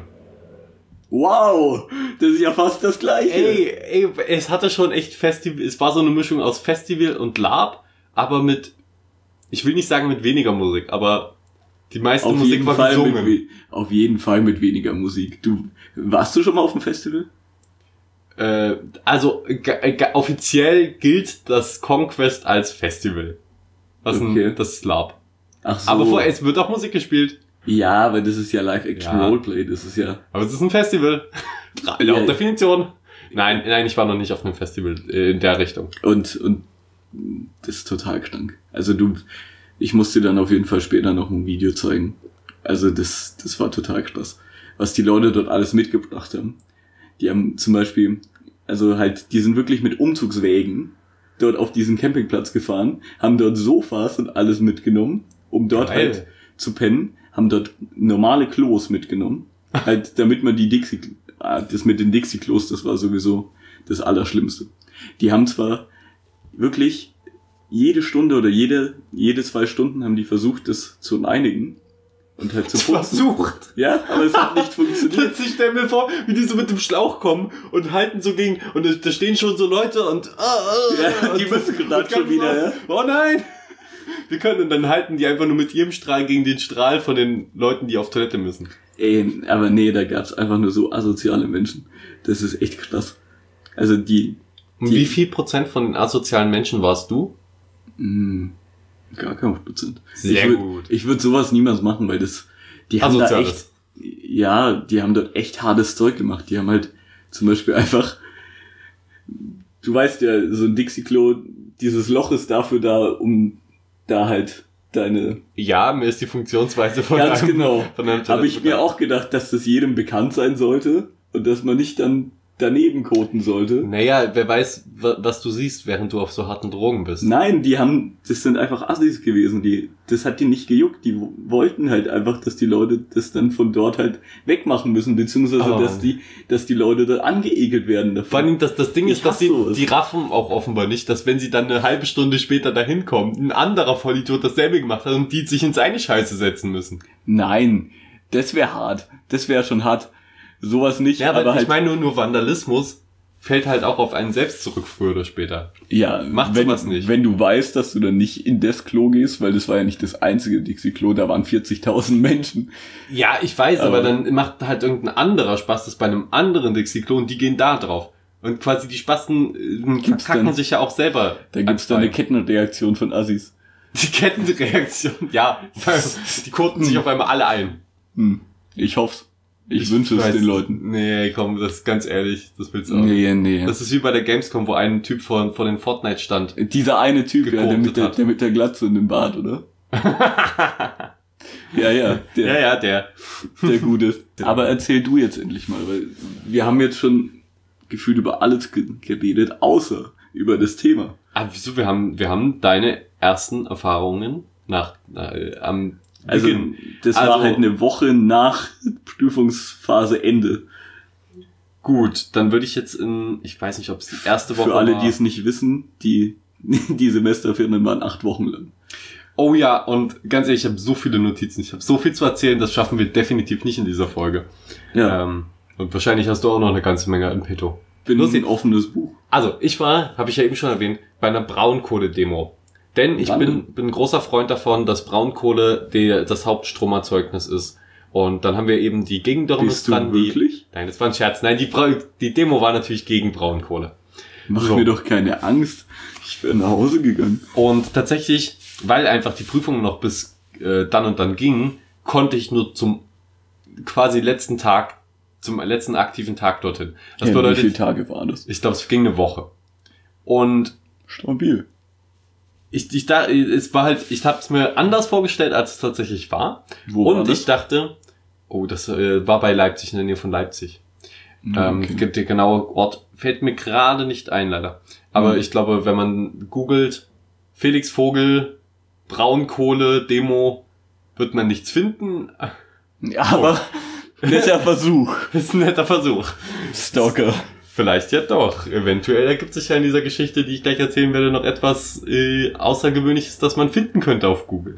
Wow, das ist ja fast das Gleiche. Ey, ey, es hatte schon echt Festival, es war so eine Mischung aus Festival und Lab, aber mit, ich will nicht sagen mit weniger Musik, aber die meiste auf Musik jeden war Fall mit, gesungen. we- auf jeden Fall mit weniger Musik. Du, warst du schon mal auf dem Festival? Äh, also g- g- offiziell gilt das Conquest als Festival. Was Okay. ein, das ist Lab. Ach so. Aber vorher, es wird auch Musik gespielt. Ja, weil das ist ja Live-Action Ja. Roleplay, das ist ja... Aber es ist ein Festival. Laut Ja. Definition. Nein, nein, ich war noch nicht auf einem Festival äh, in der Richtung. Und, und das ist total krank. Also du, ich muss dir dann auf jeden Fall später noch ein Video zeigen. Also das, das war total krass. Was die Leute dort alles mitgebracht haben. Die haben zum Beispiel, also halt, die sind wirklich mit Umzugswägen dort auf diesen Campingplatz gefahren, haben dort Sofas und alles mitgenommen, um dort Geil. halt zu pennen, haben dort normale Klos mitgenommen, halt, damit man die Dixie, ah, das mit den Dixie-Klos, das war sowieso das Allerschlimmste. Die haben zwar wirklich jede Stunde oder jede, jede zwei Stunden haben die versucht, das zu reinigen und halt zu putzen. Versucht. Ja, aber es hat nicht funktioniert. Ich stell mir vor, wie die so mit dem Schlauch kommen und halten so gegen, und da- da stehen schon so Leute und, ah, ah, Ja, und die müssen gerade und schon ganz wieder, so, ja. Oh nein! Wir können, und dann halten die einfach nur mit ihrem Strahl gegen den Strahl von den Leuten, die auf Toilette müssen. Ey, aber nee, da gab's einfach nur so asoziale Menschen. Das ist echt krass. Also die, Und Die- wie viel Prozent von den asozialen Menschen warst du? mh, gar kein Prozent. Sehr ich würd, gut. Ich würde sowas niemals machen, weil das, die haben da echt, Asoziales. ja, die haben dort echt hartes Zeug gemacht. Die haben halt zum Beispiel einfach, du weißt ja, so ein Dixie-Klo, dieses Loch ist dafür da, um da halt deine, Ja, mir ist die Funktionsweise von ganz einem, genau, von einem habe ich mir auch gedacht, dass das jedem bekannt sein sollte und dass man nicht dann daneben koten sollte. Naja, wer weiß, wa- was du siehst, während du auf so harten Drogen bist. Nein, die haben, das sind einfach Assis gewesen, die, das hat die nicht gejuckt, die wo- wollten halt einfach, dass die Leute das dann von dort halt wegmachen müssen, beziehungsweise, Oh. dass die, dass die Leute da angeekelt werden davon. Vor allem, das, das Ding Ich ist, dass hasse sie, sowas. die raffen auch offenbar nicht, dass wenn sie dann eine halbe Stunde später dahin kommen, ein anderer Vollidiot dasselbe gemacht hat und die sich in seine Scheiße setzen müssen. Nein, das wäre hart, das wäre schon hart. Sowas nicht, Ja, aber, aber ich halt, meine nur, nur Vandalismus fällt halt auch auf einen selbst zurück, früher oder später. ja, macht wenn, sowas nicht. wenn du weißt, dass du dann nicht in das Klo gehst, weil das war ja nicht das einzige Dixie-Klo, da waren vierzigtausend Menschen. Ja, ich weiß, aber, Aber- dann macht halt irgendein anderer Spaß das bei einem anderen Dixie-Klo und die gehen da drauf. Und quasi die Spasten äh, Gibt's verkacken dann- sich ja auch selber. Da gibt's dann eine Anfallen. Kettenreaktion von Assis. Die Kettenreaktion, ja. Die koten sich auf einmal alle ein. Hm. Ich hoff's. Ich, wünsche es weiß- den Leuten. Nee, komm, das ist ganz ehrlich, das willst du auch. Nee, nee. Das ist wie bei der Gamescom, wo ein Typ vor, vor den Fortnite stand. Dieser eine Typ, ja, der, mit der, hat. der mit der Glatze und dem Bart, oder? ja, ja, der, Ja, ja, der. der Gute. Aber erzähl du jetzt endlich mal, weil wir haben jetzt schon gefühlt über alles ge- geredet, außer über das Thema. Ah, wieso? Wir haben, wir haben deine ersten Erfahrungen nach, äh, am Also, Beginn. das Also- war halt eine Woche nach Prüfungsphase Ende. Gut, dann würde ich jetzt in, ich weiß nicht, ob es die erste Woche Für alle, war. die es nicht wissen, die, die Semesterferien waren acht Wochen lang. Oh ja, und ganz ehrlich, ich habe so viele Notizen. Ich habe so viel zu erzählen, das schaffen wir definitiv nicht in dieser Folge. Ja, Ähm, und wahrscheinlich hast du auch noch eine ganze Menge in petto. bin los ein geht's. offenes Buch. Also, ich war, habe ich ja eben schon erwähnt, bei einer Braunkohle-Demo. Denn ich Wann bin, denn? bin ein großer Freund davon, dass Braunkohle die, das Hauptstromerzeugnis ist. Und dann haben wir eben die Bist du Gegendemonstranten, die... wirklich? Nein, das war ein Scherz. Nein, die, Bra die Demo war natürlich gegen Braunkohle. Mach So. mir doch keine Angst. Ich wäre nach Hause gegangen. Und tatsächlich, weil einfach die Prüfungen noch bis äh, dann und dann gingen, konnte ich nur zum quasi letzten Tag, zum letzten aktiven Tag dorthin. Das ja, bedeutet, wie viele Tage waren das? Ich glaube, es ging eine Woche. Und stabil. Ich, ich da, es war halt, ich habe es mir anders vorgestellt, als es tatsächlich war. Wo Und war das? ich dachte, oh, das äh, war bei Leipzig, in der Nähe von Leipzig. Mhm, Ähm, okay. gibt der genaue Ort, fällt mir gerade nicht ein, leider. Aber Mhm. ich glaube, wenn man googelt, Felix Vogel, Braunkohle, Demo, wird man nichts finden. Ja, aber netter Versuch. Das ist ein netter Versuch. Stalker. Vielleicht ja doch. Eventuell ergibt sich ja in dieser Geschichte, die ich gleich erzählen werde, noch etwas äh, Außergewöhnliches, das man finden könnte auf Google.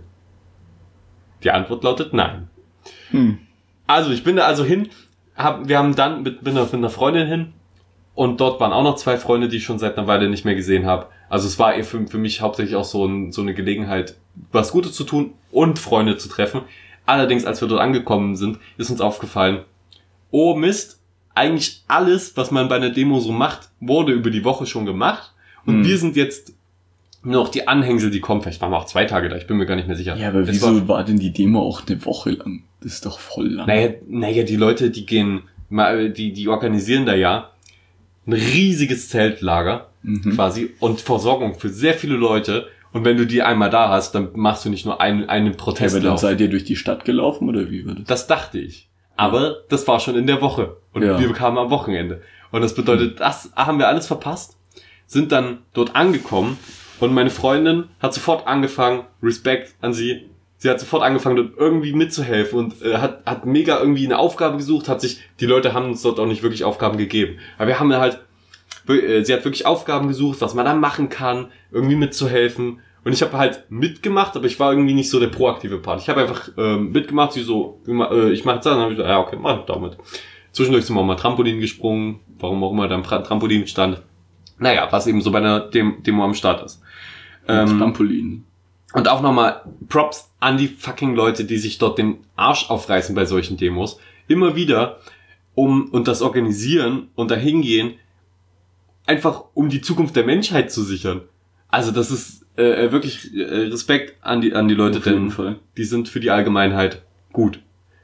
Die Antwort lautet nein. Hm. Also ich bin da also hin, hab, wir haben dann mit, bin da mit einer Freundin hin und dort waren auch noch zwei Freunde, die ich schon seit einer Weile nicht mehr gesehen habe. Also es war eher für, für mich hauptsächlich auch so, ein, so eine Gelegenheit, was Gutes zu tun und Freunde zu treffen. Allerdings, als wir dort angekommen sind, ist uns aufgefallen, oh Mist, eigentlich alles, was man bei einer Demo so macht, wurde über die Woche schon gemacht. Und Hm. wir sind jetzt nur noch die Anhängsel, die kommen. Vielleicht waren wir auch zwei Tage da, ich bin mir gar nicht mehr sicher. Ja, aber Es wieso war, war denn die Demo auch eine Woche lang? Das ist doch voll lang. naja, naja, die Leute, die gehen, mal, die, die organisieren da ja ein riesiges Zeltlager, Mhm. quasi, und Versorgung für sehr viele Leute. Und wenn du die einmal da hast, dann machst du nicht nur einen, einen Ja, aber dann Protestlauf. seid ihr durch die Stadt gelaufen, oder wie war das? Das dachte ich. Aber das war schon in der Woche. Und Ja. wir kamen am Wochenende. Und das bedeutet, das haben wir alles verpasst. Sind dann dort angekommen. Und meine Freundin hat sofort angefangen, Respekt an sie, sie hat sofort angefangen, dort irgendwie mitzuhelfen und äh, hat, hat mega irgendwie eine Aufgabe gesucht, hat sich, die Leute haben uns dort auch nicht wirklich Aufgaben gegeben. Aber wir haben halt, äh, sie hat wirklich Aufgaben gesucht, was man da machen kann, irgendwie mitzuhelfen. Und ich habe halt mitgemacht, aber ich war irgendwie nicht so der proaktive Part. Ich habe einfach ähm, mitgemacht, sie so, äh, ich mache jetzt das, dann habe ich gesagt, ja okay, mach ich damit. Zwischendurch sind wir auch mal Trampolin gesprungen, warum auch immer da ein Trampolin stand. Naja, was eben so bei einer Dem- Demo am Start ist. Ähm, Trampolin. und auch nochmal Props an die fucking Leute, die sich dort den Arsch aufreißen bei solchen Demos. Immer wieder, um, und das organisieren und dahin gehen, einfach um die Zukunft der Menschheit zu sichern. Also das ist äh, wirklich äh, Respekt an die, an die Leute, Auf jeden denn Fall. die sind für die Allgemeinheit gut.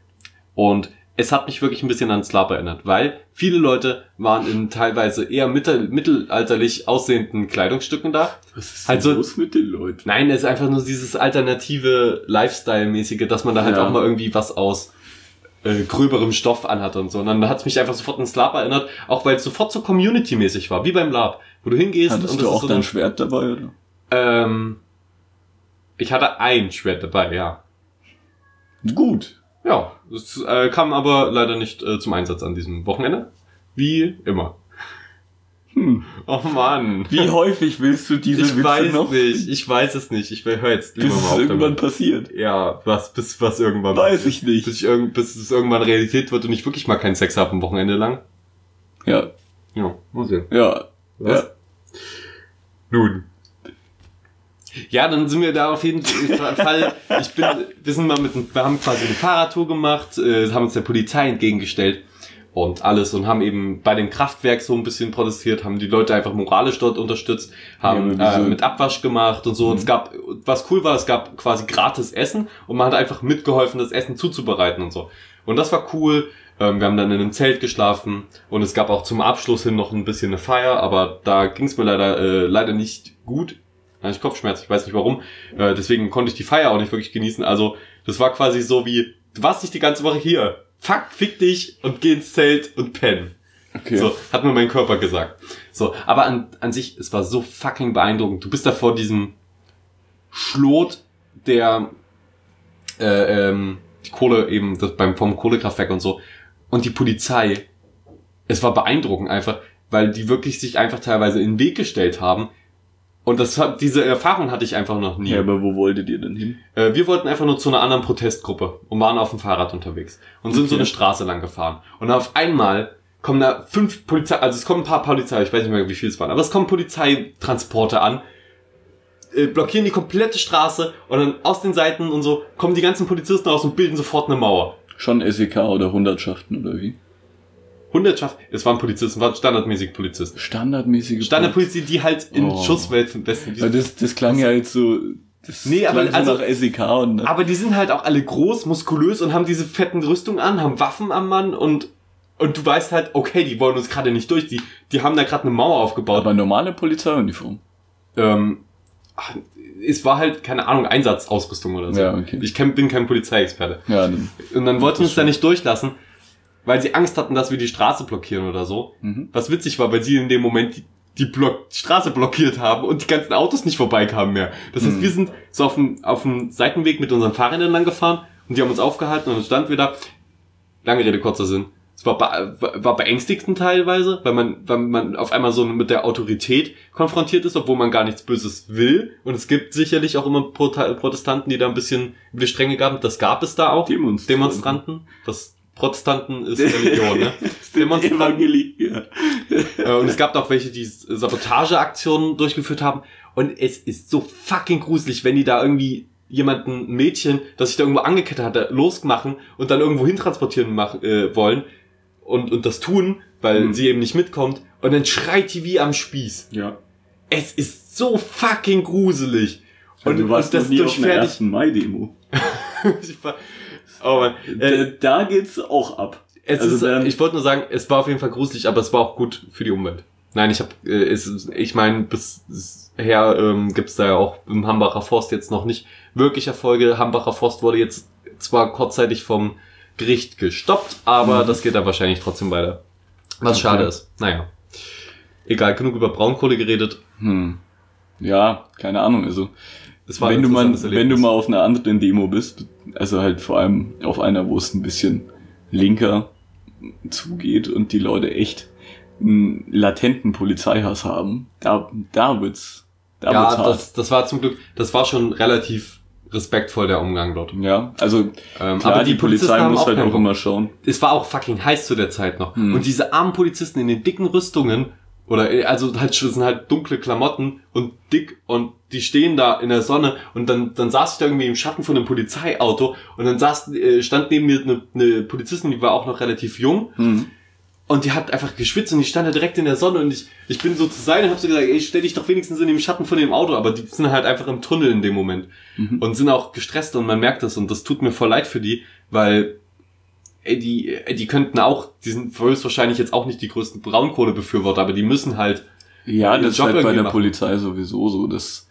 Und es hat mich wirklich ein bisschen an Slap erinnert, weil viele Leute waren in teilweise eher mittel, mittelalterlich aussehenden Kleidungsstücken da. Was ist Also- denn los mit den Leuten? Nein, es ist einfach nur dieses alternative Lifestyle-mäßige, dass man da halt Ja. auch mal irgendwie was aus äh, gröberem Stoff anhat und so. Und dann hat es mich einfach sofort an Slap erinnert, auch weil es sofort so Community-mäßig war, wie beim Lab, wo du hingehst Hattest und du das auch ist so dein eine- Schwert dabei, oder? Ähm, ich hatte ein Schwert dabei, ja. Gut. Ja, es äh, kam aber leider nicht äh, zum Einsatz an diesem Wochenende. Wie immer. Hm. Oh Mann. Wie häufig willst du diese Ich Witze weiß noch? nicht, ich weiß es nicht. Ich höre jetzt lieber Bis mal es auf irgendwann damit. passiert. Ja, was, bis was irgendwann Weiß ich nicht. Bis, ich irgend, bis es irgendwann Realität wird und ich wirklich mal keinen Sex habe am Wochenende lang. Ja, Ja, mal sehen. ja. Was? Ja. Nun. Ja, dann sind wir da auf jeden Fall, ich bin, wir sind mal mit, einem- wir haben quasi eine Fahrradtour gemacht, äh, haben uns der Polizei entgegengestellt und alles und haben eben bei dem Kraftwerk so ein bisschen protestiert, haben die Leute einfach moralisch dort unterstützt, haben Ja, aber äh, wieso? mit Abwasch gemacht und so. Und es gab, was cool war, es gab quasi gratis Essen und man hat einfach mitgeholfen, das Essen zuzubereiten und so. Und das war cool. Ähm, wir haben dann in einem Zelt geschlafen und es gab auch zum Abschluss hin noch ein bisschen eine Feier, aber da ging es mir leider äh, leider nicht gut. Da hatte ich Kopfschmerzen, ich weiß nicht warum. Äh, deswegen konnte ich die Feier auch nicht wirklich genießen. Also das war quasi so wie, du warst nicht die ganze Woche hier. Fuck, fick dich und geh ins Zelt und pennen. Okay. So, hat mir mein Körper gesagt. So, aber an, an sich, es war so fucking beeindruckend. Du bist da vor diesem Schlot, der äh, ähm, die Kohle eben, das beim vom Kohlekraftwerk und so. Und die Polizei, es war beeindruckend einfach, weil die wirklich sich einfach teilweise in den Weg gestellt haben. Und das hat, diese Erfahrung hatte ich einfach noch nie. Ja, aber wo wolltet ihr denn hin? Äh, wir wollten einfach nur zu einer anderen Protestgruppe und waren auf dem Fahrrad unterwegs und sind Okay. so eine Straße lang gefahren. Und auf einmal kommen da fünf Polizei, also es kommen ein paar Polizei, ich weiß nicht mehr, wie viel es waren, aber es kommen Polizeitransporte an, äh, blockieren die komplette Straße und dann aus den Seiten und so kommen die ganzen Polizisten raus und bilden sofort eine Mauer. Schon S E K oder Hundertschaften oder wie? Hundertschaft, es waren Polizisten, waren standardmäßig Polizisten. Standardmäßige Standardpolizei, die halt in Oh. Schusswesten, Ja, das, das klang ja jetzt so Das nee, aber klang so also nach S E K und aber die sind halt auch alle groß, muskulös und haben diese fetten Rüstungen an, haben Waffen am Mann und und du weißt halt, okay, die wollen uns gerade nicht durch, die die haben da gerade eine Mauer aufgebaut. aber normale Polizeiuniform. Ähm, ach, es war halt, keine Ahnung, Einsatzausrüstung oder so. Ja, okay. Ich kenn, bin kein Polizeiexperte. Ja, dann. Und dann wollten wir uns da nicht durchlassen, weil sie Angst hatten, dass wir die Straße blockieren oder so. Mhm. Was witzig war, weil sie in dem Moment die, die, Block, die Straße blockiert haben und die ganzen Autos nicht vorbeikamen mehr. Das heißt, Mhm. wir sind so auf dem, auf dem Seitenweg mit unseren Fahrrädern lang gefahren und die haben uns aufgehalten und dann standen wir da. Lange Rede, kurzer Sinn. Es war, be- war beängstigend teilweise, weil man, weil man auf einmal so mit der Autorität konfrontiert ist, obwohl man gar nichts Böses will. Und es gibt sicherlich auch immer Prota- Protestanten, die da ein bisschen über die Stränge gaben. Das gab es da auch. Demonstranten. Demonstranten. Das Protestanten ist Religion, ne? Demonstranten. Evangelik, ja. Äh, Und es gab auch welche, die Sabotageaktionen durchgeführt haben. Und es ist so fucking gruselig, wenn die da irgendwie jemanden, ein Mädchen, das sich da irgendwo angekettet hatte, losmachen und dann irgendwo hintransportieren machen, äh, wollen und, und das tun, weil Mhm. sie eben nicht mitkommt. Und dann schreit die wie am Spieß. Ja. Es ist so fucking gruselig. Und du warst und noch nie auf einer durchfährt ersten Mai-Demo. dich- ich war, oh Mann. Äh, Da, da geht's auch ab. Es Also ist, dann- ich wollte nur sagen, es war auf jeden Fall gruselig, aber es war auch gut für die Umwelt. Nein, ich habe, äh, es, ist- ich meine, bisher ähm, gibt's da ja auch im Hambacher Forst jetzt noch nicht wirklich Erfolge. Hambacher Forst wurde jetzt zwar kurzzeitig vom Gericht gestoppt, aber Mhm. das geht da wahrscheinlich trotzdem weiter. Was Okay. schade ist. Naja. Egal, genug über Braunkohle geredet. Hm. Ja, keine Ahnung, also. Es war ein wenn du mal, interessantes wenn du Erlebnis. mal auf einer anderen Demo bist, also halt vor allem auf einer, wo es ein bisschen linker zugeht und die Leute echt einen latenten Polizeihass haben, da, da wird's, da Ja, wird's hart. das, das war zum Glück, das war schon relativ respektvoll, der Umgang dort. Ja, also Ähm, klar, die, Polizisten Polizei haben muss halt keinen auch Bock. immer schauen. Es war auch fucking heiß zu der Zeit noch. Hm. Und diese armen Polizisten in den dicken Rüstungen, oder äh, also halt das sind halt dunkle Klamotten und dick und die stehen da in der Sonne und dann dann saß ich da irgendwie im Schatten von einem Polizeiauto und dann saß äh, stand neben mir eine, eine Polizistin, die war auch noch relativ jung Hm. und die hat einfach geschwitzt und die stand da direkt in der Sonne und ich ich bin so zur Seite und hab so gesagt, ey, stell dich doch wenigstens in dem Schatten von dem Auto, aber die sind halt einfach im Tunnel in dem Moment Mhm. und sind auch gestresst und man merkt das und das tut mir voll leid für die, weil ey, die, ey, die könnten auch, die sind höchstwahrscheinlich jetzt auch nicht die größten Braunkohlebefürworter, aber die müssen halt, Ja, ihren das ist Job halt bei irgendwie der machen. Polizei sowieso so, dass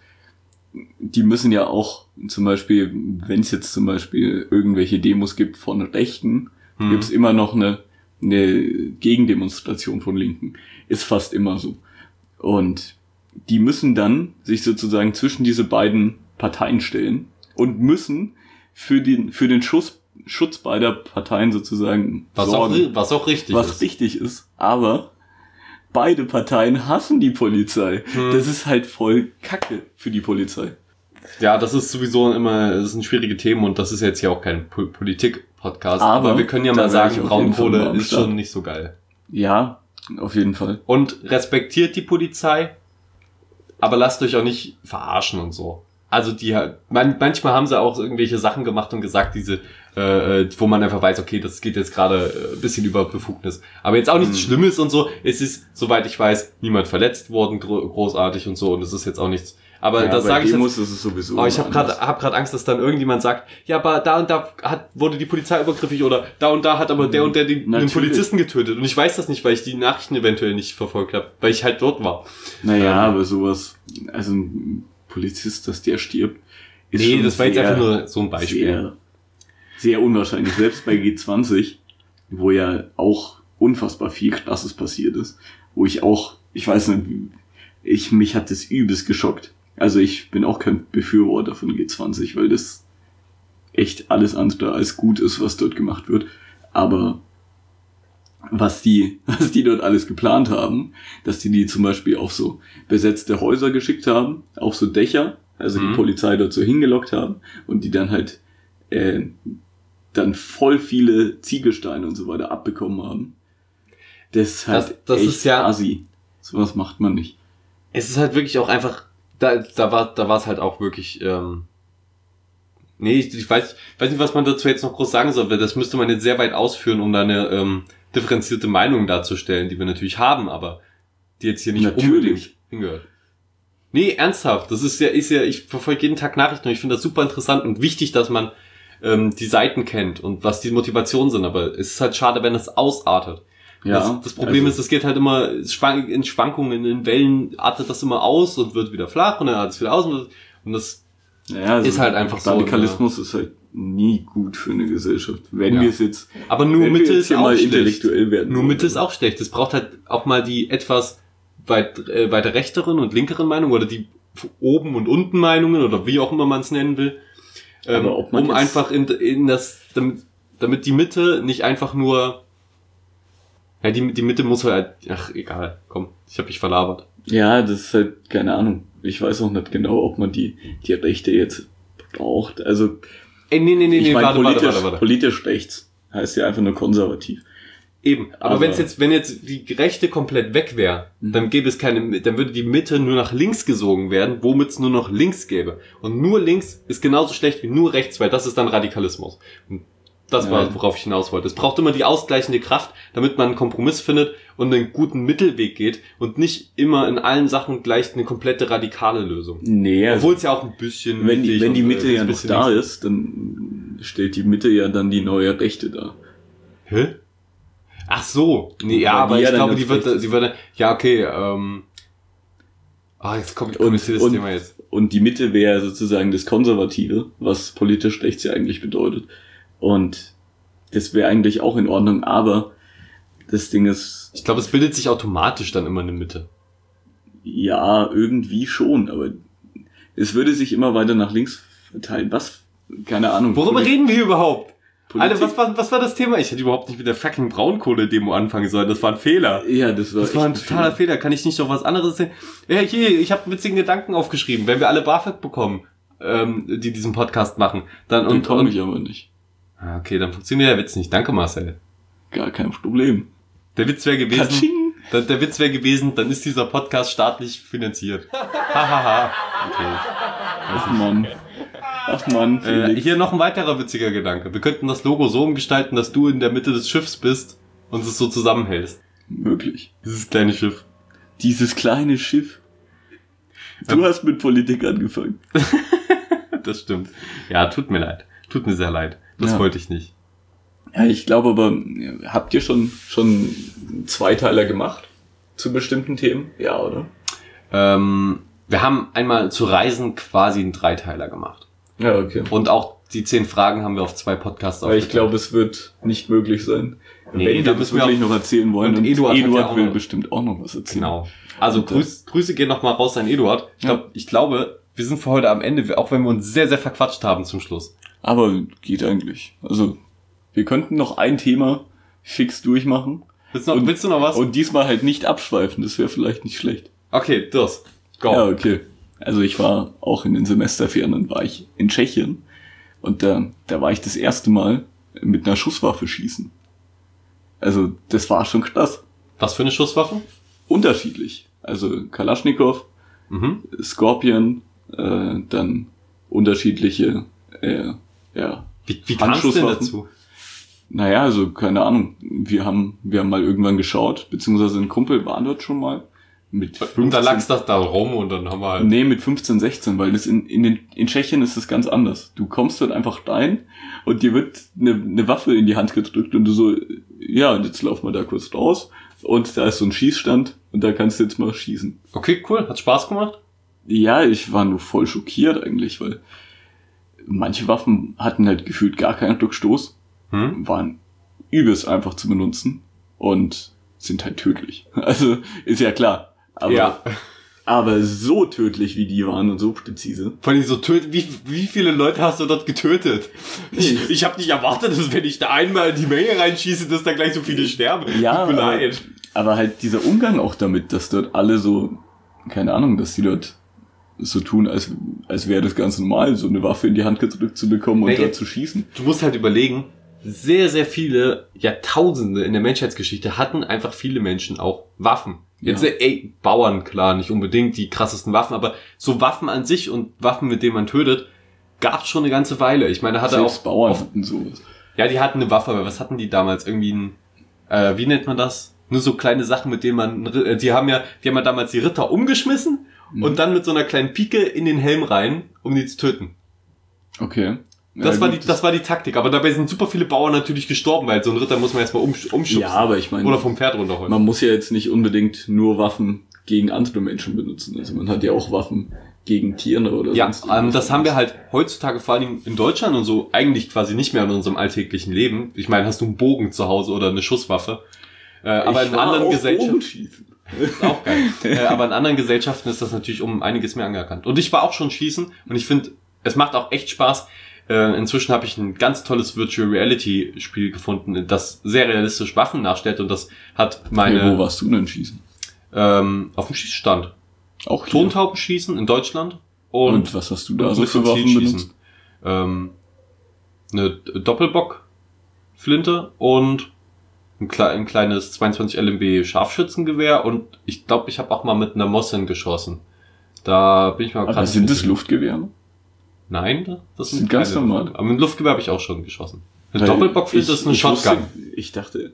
die müssen ja auch zum Beispiel, wenn es jetzt zum Beispiel irgendwelche Demos gibt von Rechten, Hm. gibt's immer noch eine, eine Gegendemonstration von Linken. Ist fast immer so. Und die müssen dann sich sozusagen zwischen diese beiden Parteien stellen und müssen für den, für den Schutz, Schutz beider Parteien sozusagen was auch, sorgen. ri- was auch richtig was ist. richtig ist, aber beide Parteien hassen die Polizei. Hm. Das ist halt voll Kacke für die Polizei. Ja, das ist sowieso immer, das sind schwierige Themen und das ist jetzt ja auch kein Po- Politik-Podcast, Aber aber wir können ja da mal wär ich sagen, auf jeden Fall mal Braunkohle am ist Start. schon nicht so geil. Ja, auf jeden Fall. Und respektiert die Polizei, aber lasst euch auch nicht verarschen und so. Also die, man, manchmal haben sie auch irgendwelche Sachen gemacht und gesagt, diese, äh, wo man einfach weiß, okay, das geht jetzt gerade äh, ein bisschen über Befugnis. Aber jetzt auch nichts Mhm. Schlimmes und so. Es ist, soweit ich weiß, niemand verletzt worden, gro- großartig und so. Und es ist jetzt auch nichts. Aber ja, das bei sage ich jetzt. Demos ist es sowieso. Oh, ich habe anders. gerade hab grad Angst, dass dann irgendjemand sagt, ja, aber da und da hat, wurde die Polizei übergriffig oder da und da hat aber der und der den, den Natürlich. Polizisten getötet. Und ich weiß das nicht, weil ich die Nachrichten eventuell nicht verfolgt habe, weil ich halt dort war. Naja, Ähm. aber sowas, also ein Polizist, dass der stirbt, ist Nee, schon das war jetzt sehr, einfach nur so ein Beispiel. Sehr, sehr unwahrscheinlich. Selbst bei G zwanzig, wo ja auch unfassbar viel Krasses passiert ist, wo ich auch, ich weiß nicht, ich, mich hat das übelst geschockt. Also ich bin auch kein Befürworter von G zwanzig, weil das echt alles andere als gut ist, was dort gemacht wird. Aber was die, was die dort alles geplant haben, dass die die zum Beispiel auf so besetzte Häuser geschickt haben, auf so Dächer, also Mhm. die Polizei dort so hingelockt haben und die dann halt äh, dann voll viele Ziegelsteine und so weiter abbekommen haben. Das ist halt Das- das echt ist ja- assi. Sowas macht man nicht. Es ist halt wirklich auch einfach, da, da war, da war es halt auch wirklich, ähm, nee, ich, ich weiß, weiß nicht, was man dazu jetzt noch groß sagen soll, weil das müsste man jetzt sehr weit ausführen, um da eine, ähm, differenzierte Meinung darzustellen, die wir natürlich haben, aber die jetzt hier nicht Natürlich. unbedingt hingehört. Nee, ernsthaft. Das ist ja, ist ja, ich verfolge jeden Tag Nachrichten und ich finde das super interessant und wichtig, dass man ähm, die Seiten kennt und was die Motivationen sind. Aber es ist halt schade, wenn es ausartet. Ja, das, das Problem also, ist, es geht halt immer in Schwankungen, in Wellen artet das immer aus und wird wieder flach und dann artet es wieder aus und das ja, also ist halt einfach so. Radikalismus ist halt nie gut für eine Gesellschaft. Wenn ja. wir es jetzt, aber nur Mitte ist auch mal schlecht. Intellektuell werden. Nur Mitte ist auch schlecht. Es braucht halt auch mal die etwas weit, äh, weiter rechteren und linkeren Meinungen oder die oben und unten Meinungen oder wie auch immer man es nennen will, ähm, um einfach in, in das, damit, damit die Mitte nicht einfach nur, ja, die, die Mitte muss halt, ach, egal, komm, ich habe mich verlabert. Ja, das ist halt, keine Ahnung. Ich weiß auch nicht genau, ob man die, die Rechte jetzt braucht. Also, Ey, nee, nee, nee, ich nee, mein, warte, politisch, warte, warte, warte. Politisch rechts heißt ja einfach nur konservativ. Eben, aber, aber wenn jetzt, wenn jetzt die Rechte komplett weg wäre, mhm. dann gäbe es keine, dann würde die Mitte nur nach links gesogen werden, womit es nur noch links gäbe. Und nur links ist genauso schlecht wie nur rechts, weil das ist dann Radikalismus. Und das ja. war, worauf ich hinaus wollte. Es braucht immer die ausgleichende Kraft, damit man einen Kompromiss findet und einen guten Mittelweg geht und nicht immer in allen Sachen gleich eine komplette radikale Lösung. Nee, also obwohl es ja auch ein bisschen wenn die, wenn die Mitte äh, ja noch da ist, dann stellt die Mitte ja dann die neue Rechte dar. Hä? Ach so, nee, ja, aber ich glaube, die wird, die wird, ja, okay, ähm, ah, jetzt kommt ein kompliziertes Thema jetzt. Und die Mitte wäre sozusagen das Konservative, was politisch rechts ja eigentlich bedeutet. Und das wäre eigentlich auch in Ordnung, aber das Ding ist... Ich glaube, es bildet sich automatisch dann immer eine Mitte. Ja, irgendwie schon, aber es würde sich immer weiter nach links verteilen. Was? Keine Ahnung. Worüber Polit- reden wir hier überhaupt? Politik. Alter, was war, was war das Thema? Ich hätte überhaupt nicht mit der fucking Braunkohle-Demo anfangen sollen. Das war ein Fehler. Ja, das war Das war ein totaler Fehler. Fehler. Kann ich nicht noch was anderes sehen? Ja, hier, ich habe einen witzigen Gedanken aufgeschrieben. Wenn wir alle BAföG bekommen, ähm, die diesen Podcast machen, dann... Den und komme ich aber nicht. Ah, okay, dann funktioniert der Witz nicht. Danke, Marcel. Gar kein Problem. Der Witz wäre gewesen... Der, der Witz wäre gewesen, dann ist dieser Podcast staatlich finanziert. Hahaha. Okay. Ach Mann. Ach Mann, äh, hier noch ein weiterer witziger Gedanke. Wir könnten das Logo so umgestalten, dass du in der Mitte des Schiffs bist und es so zusammenhältst. Möglich. Dieses kleine Schiff. Dieses kleine Schiff. Du ähm. hast mit Politik angefangen. Das stimmt. Ja, tut mir leid. Tut mir sehr leid. Das ja. wollte ich nicht. Ja, ich glaube aber, habt ihr schon, schon Zweiteiler gemacht zu bestimmten Themen? Ja, oder? Ähm, wir haben einmal zu Reisen quasi einen Dreiteiler gemacht. Ja, okay. Und auch die zehn Fragen haben wir auf zwei Podcasts aufgeteilt. Weil ich glaube, es wird nicht möglich sein. Nee, wenn wir das wirklich noch erzählen wollen. Und, und Eduard, Eduard will noch, bestimmt auch noch was erzählen. Genau. Also Grüß, Grüße gehen noch mal raus an Eduard. Ich, glaub, ja. ich glaube, wir sind für heute am Ende, auch wenn wir uns sehr, sehr verquatscht haben zum Schluss. Aber geht eigentlich. Also wir könnten noch ein Thema fix durchmachen. Willst du noch, und, willst du noch was? Und diesmal halt nicht abschweifen, das wäre vielleicht nicht schlecht. Okay, das. Go. Ja, okay. Also ich war auch in den Semesterferien, dann war ich in Tschechien und da, da war ich das erste Mal mit einer Schusswaffe schießen. Also das war schon krass. Was für eine Schusswaffe? Unterschiedlich. Also Kalaschnikow, mhm. Scorpion, äh, dann unterschiedliche, äh, ja. Wie, wie kamst du denn dazu? Naja, also keine Ahnung. Wir haben, wir haben mal irgendwann geschaut, beziehungsweise ein Kumpel war dort schon mal. Mit fünfzehn, und da lag's das da rum und dann haben wir halt... Nee, mit fünfzehn, sechzehn, weil das in, in, den, in Tschechien ist das ganz anders. Du kommst dort einfach rein und dir wird eine, eine Waffe in die Hand gedrückt und du so, ja, und jetzt laufen wir da kurz raus und da ist so ein Schießstand und da kannst du jetzt mal schießen. Okay, cool. Hat Spaß gemacht? Ja, ich war nur voll schockiert eigentlich, weil manche Waffen hatten halt gefühlt gar keinen Rückstoß, hm? waren übelst einfach zu benutzen und sind halt tödlich. Also, ist ja klar. Aber, ja. aber so tödlich wie die waren und so präzise. Vor allem so tödlich, wie, wie viele Leute hast du dort getötet? Ich, ich habe nicht erwartet, dass wenn ich da einmal in die Menge reinschieße, dass da gleich so viele sterben. Ja, aber, aber halt dieser Umgang auch damit, dass dort alle so, keine Ahnung, dass die dort so tun, als, als wäre das ganz normal, so eine Waffe in die Hand gedrückt zu bekommen und nee, dort zu schießen. Du musst halt überlegen, sehr, sehr viele Jahrtausende in der Menschheitsgeschichte hatten einfach viele Menschen auch Waffen. Jetzt, ja. ey, Bauern, klar, nicht unbedingt die krassesten Waffen, aber so Waffen an sich und Waffen, mit denen man tötet, gab's schon eine ganze Weile. Ich meine, da hatte Selbst auch... Bauern oft, hatten sowas. Ja, die hatten eine Waffe, aber was hatten die damals? Irgendwie ein, äh, wie nennt man das? Nur so kleine Sachen, mit denen man, die haben ja, die haben ja damals die Ritter umgeschmissen mhm. und dann mit so einer kleinen Pike in den Helm rein, um die zu töten. Okay. Das, ja, war gut, die, das war die Taktik. Aber dabei sind super viele Bauern natürlich gestorben, weil so ein Ritter muss man erstmal um, umschubsen. Ja, aber ich meine... Oder vom Pferd runterholen. Man muss ja jetzt nicht unbedingt nur Waffen gegen andere Menschen benutzen. Also man hat ja auch Waffen gegen Tiere oder ja, sonst ähm, das haben wir halt heutzutage vor allem in Deutschland und so eigentlich quasi nicht mehr in unserem alltäglichen Leben. Ich meine, hast du einen Bogen zu Hause oder eine Schusswaffe? Äh, aber in anderen Gesellschaften... ist auch geil. äh, aber in anderen Gesellschaften ist das natürlich um einiges mehr anerkannt. Und ich war auch schon schießen und ich finde, es macht auch echt Spaß. Äh, inzwischen habe ich ein ganz tolles Virtual Reality Spiel gefunden, das sehr realistisch Waffen nachstellt und das hat meine... Hey, wo warst du denn schießen? Ähm, auf dem Schießstand. Auch hier? Tontaubenschießen in Deutschland. Und, und was hast du da so für Waffen benutzt? Ähm, eine Doppelbock-Flinte und ein, kle- ein kleines zweiundzwanzig Millimeter Scharfschützengewehr und ich glaube, ich habe auch mal mit einer Mosin geschossen. Da bin ich mal... Aber sind das Luftgewehre? Nein, das sind, sind ganz keine normal. Waffen. Aber mit Luftgewehr habe ich auch schon geschossen. Eine Weil Doppelbockflinte ist eine ich Shotgun. Wusste, ich dachte,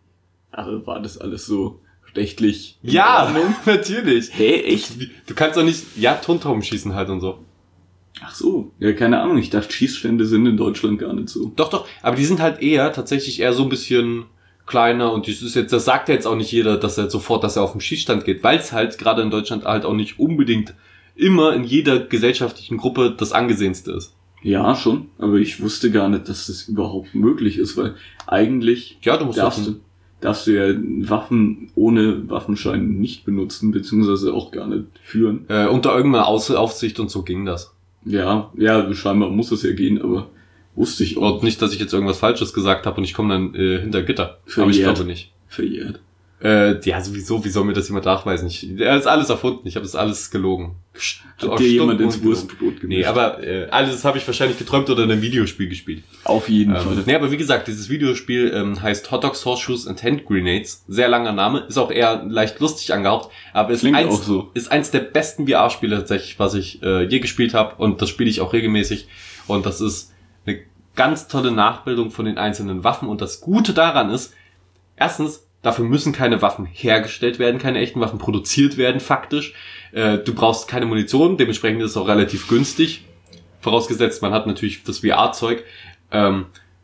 aber war das alles so rechtlich? in Ja, Ordnung? natürlich. Hä, echt? Du kannst doch nicht, ja, Tontauben schießen halt und so. Ach so, ja, keine Ahnung. Ich dachte, Schießstände sind in Deutschland gar nicht so. Doch, doch, aber die sind halt eher, tatsächlich eher so ein bisschen kleiner und das ist jetzt, das sagt ja jetzt auch nicht jeder, dass er sofort, dass er auf den Schießstand geht, weil es halt gerade in Deutschland halt auch nicht unbedingt immer in jeder gesellschaftlichen Gruppe das angesehenste ist. Ja, schon, aber ich wusste gar nicht, dass das überhaupt möglich ist, weil eigentlich Ja, du musst darfst, das du, darfst du ja Waffen ohne Waffenschein nicht benutzen, beziehungsweise auch gar nicht führen. Äh, unter irgendeiner Aus- Aufsicht und so ging das. Ja, ja, scheinbar muss es ja gehen, aber wusste ich auch Und nicht, dass ich jetzt irgendwas Falsches gesagt habe und ich komme dann äh, hinter Gitter. Verjährt. Aber ich glaube nicht. verjährt. Äh, ja, sowieso, wie soll mir das jemand nachweisen? Ich, er ist alles erfunden, ich habe das alles gelogen. Hat dir jemand ins Wurstbrot gemischt? Nee, aber äh, alles habe ich wahrscheinlich geträumt oder in einem Videospiel gespielt. Auf jeden Ähm, Fall. nee, aber wie gesagt, dieses Videospiel ähm, heißt Hot Dogs, Horseshoes and Hand Grenades. Sehr langer Name, ist auch eher leicht lustig angehaucht, aber ist Klingt eins, auch so. ist eins der besten V R-Spiele tatsächlich, was ich äh, je gespielt habe und das spiele ich auch regelmäßig und das ist eine ganz tolle Nachbildung von den einzelnen Waffen und das Gute daran ist, erstens, dafür müssen keine Waffen hergestellt werden, keine echten Waffen produziert werden, faktisch. Äh, du brauchst keine Munition, dementsprechend ist es auch relativ günstig. Vorausgesetzt, man hat natürlich das V R-Zeug. Ähm,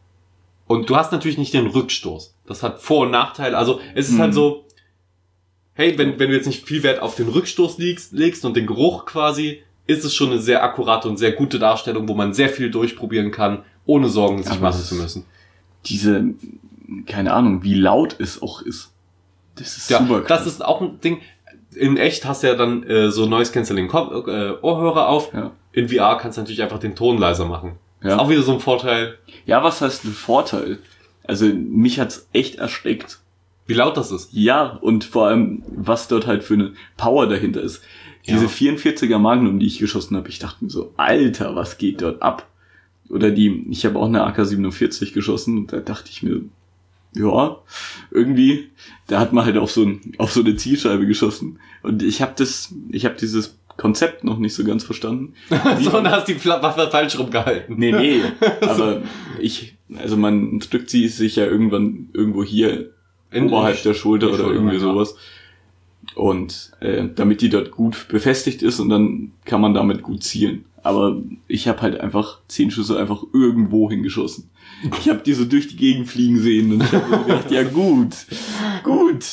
und du hast natürlich nicht den Rückstoß. Das hat Vor- und Nachteile. Also es ist Mhm. halt so, hey, wenn, wenn du jetzt nicht viel Wert auf den Rückstoß legst, legst und den Geruch quasi, ist es schon eine sehr akkurate und sehr gute Darstellung, wo man sehr viel durchprobieren kann, ohne Sorgen sich Aber machen es- zu müssen. Diese, keine Ahnung, wie laut es auch ist. Das ist Ja, super krass. das ist auch ein Ding. In echt hast du ja dann äh, so Noise Cancelling Ko- äh, Ohrhörer auf. Ja. In V R kannst du natürlich einfach den Ton leiser machen. Ja. Ist auch wieder so ein Vorteil, Ja, was heißt ein Vorteil? Also mich hat's echt erschreckt. wie laut das ist. Ja, und vor allem, was dort halt für eine Power dahinter ist. Diese Ja. vierundvierziger Magnum, die ich geschossen habe, ich dachte mir so, Alter, was geht dort ab? Oder die, ich habe auch eine A K siebenundvierzig geschossen und da dachte ich mir, ja, irgendwie, da hat man halt auf so, ein, auf so eine Zielscheibe geschossen. Und ich habe das, ich habe dieses Konzept noch nicht so ganz verstanden. So, und hast die Fla- Waffe falsch rumgehalten. Nee, nee, aber ich, also man drückt sie sich ja irgendwann irgendwo hier In- oberhalb der Schulter die oder Schulter, irgendwie ja. sowas. Und äh, damit die dort gut befestigt ist und dann kann man damit gut zielen. Aber ich habe halt einfach zehn Schüsse einfach irgendwo hingeschossen. Ich habe die so durch die Gegend fliegen sehen und ich habe mir gedacht, ja gut, gut.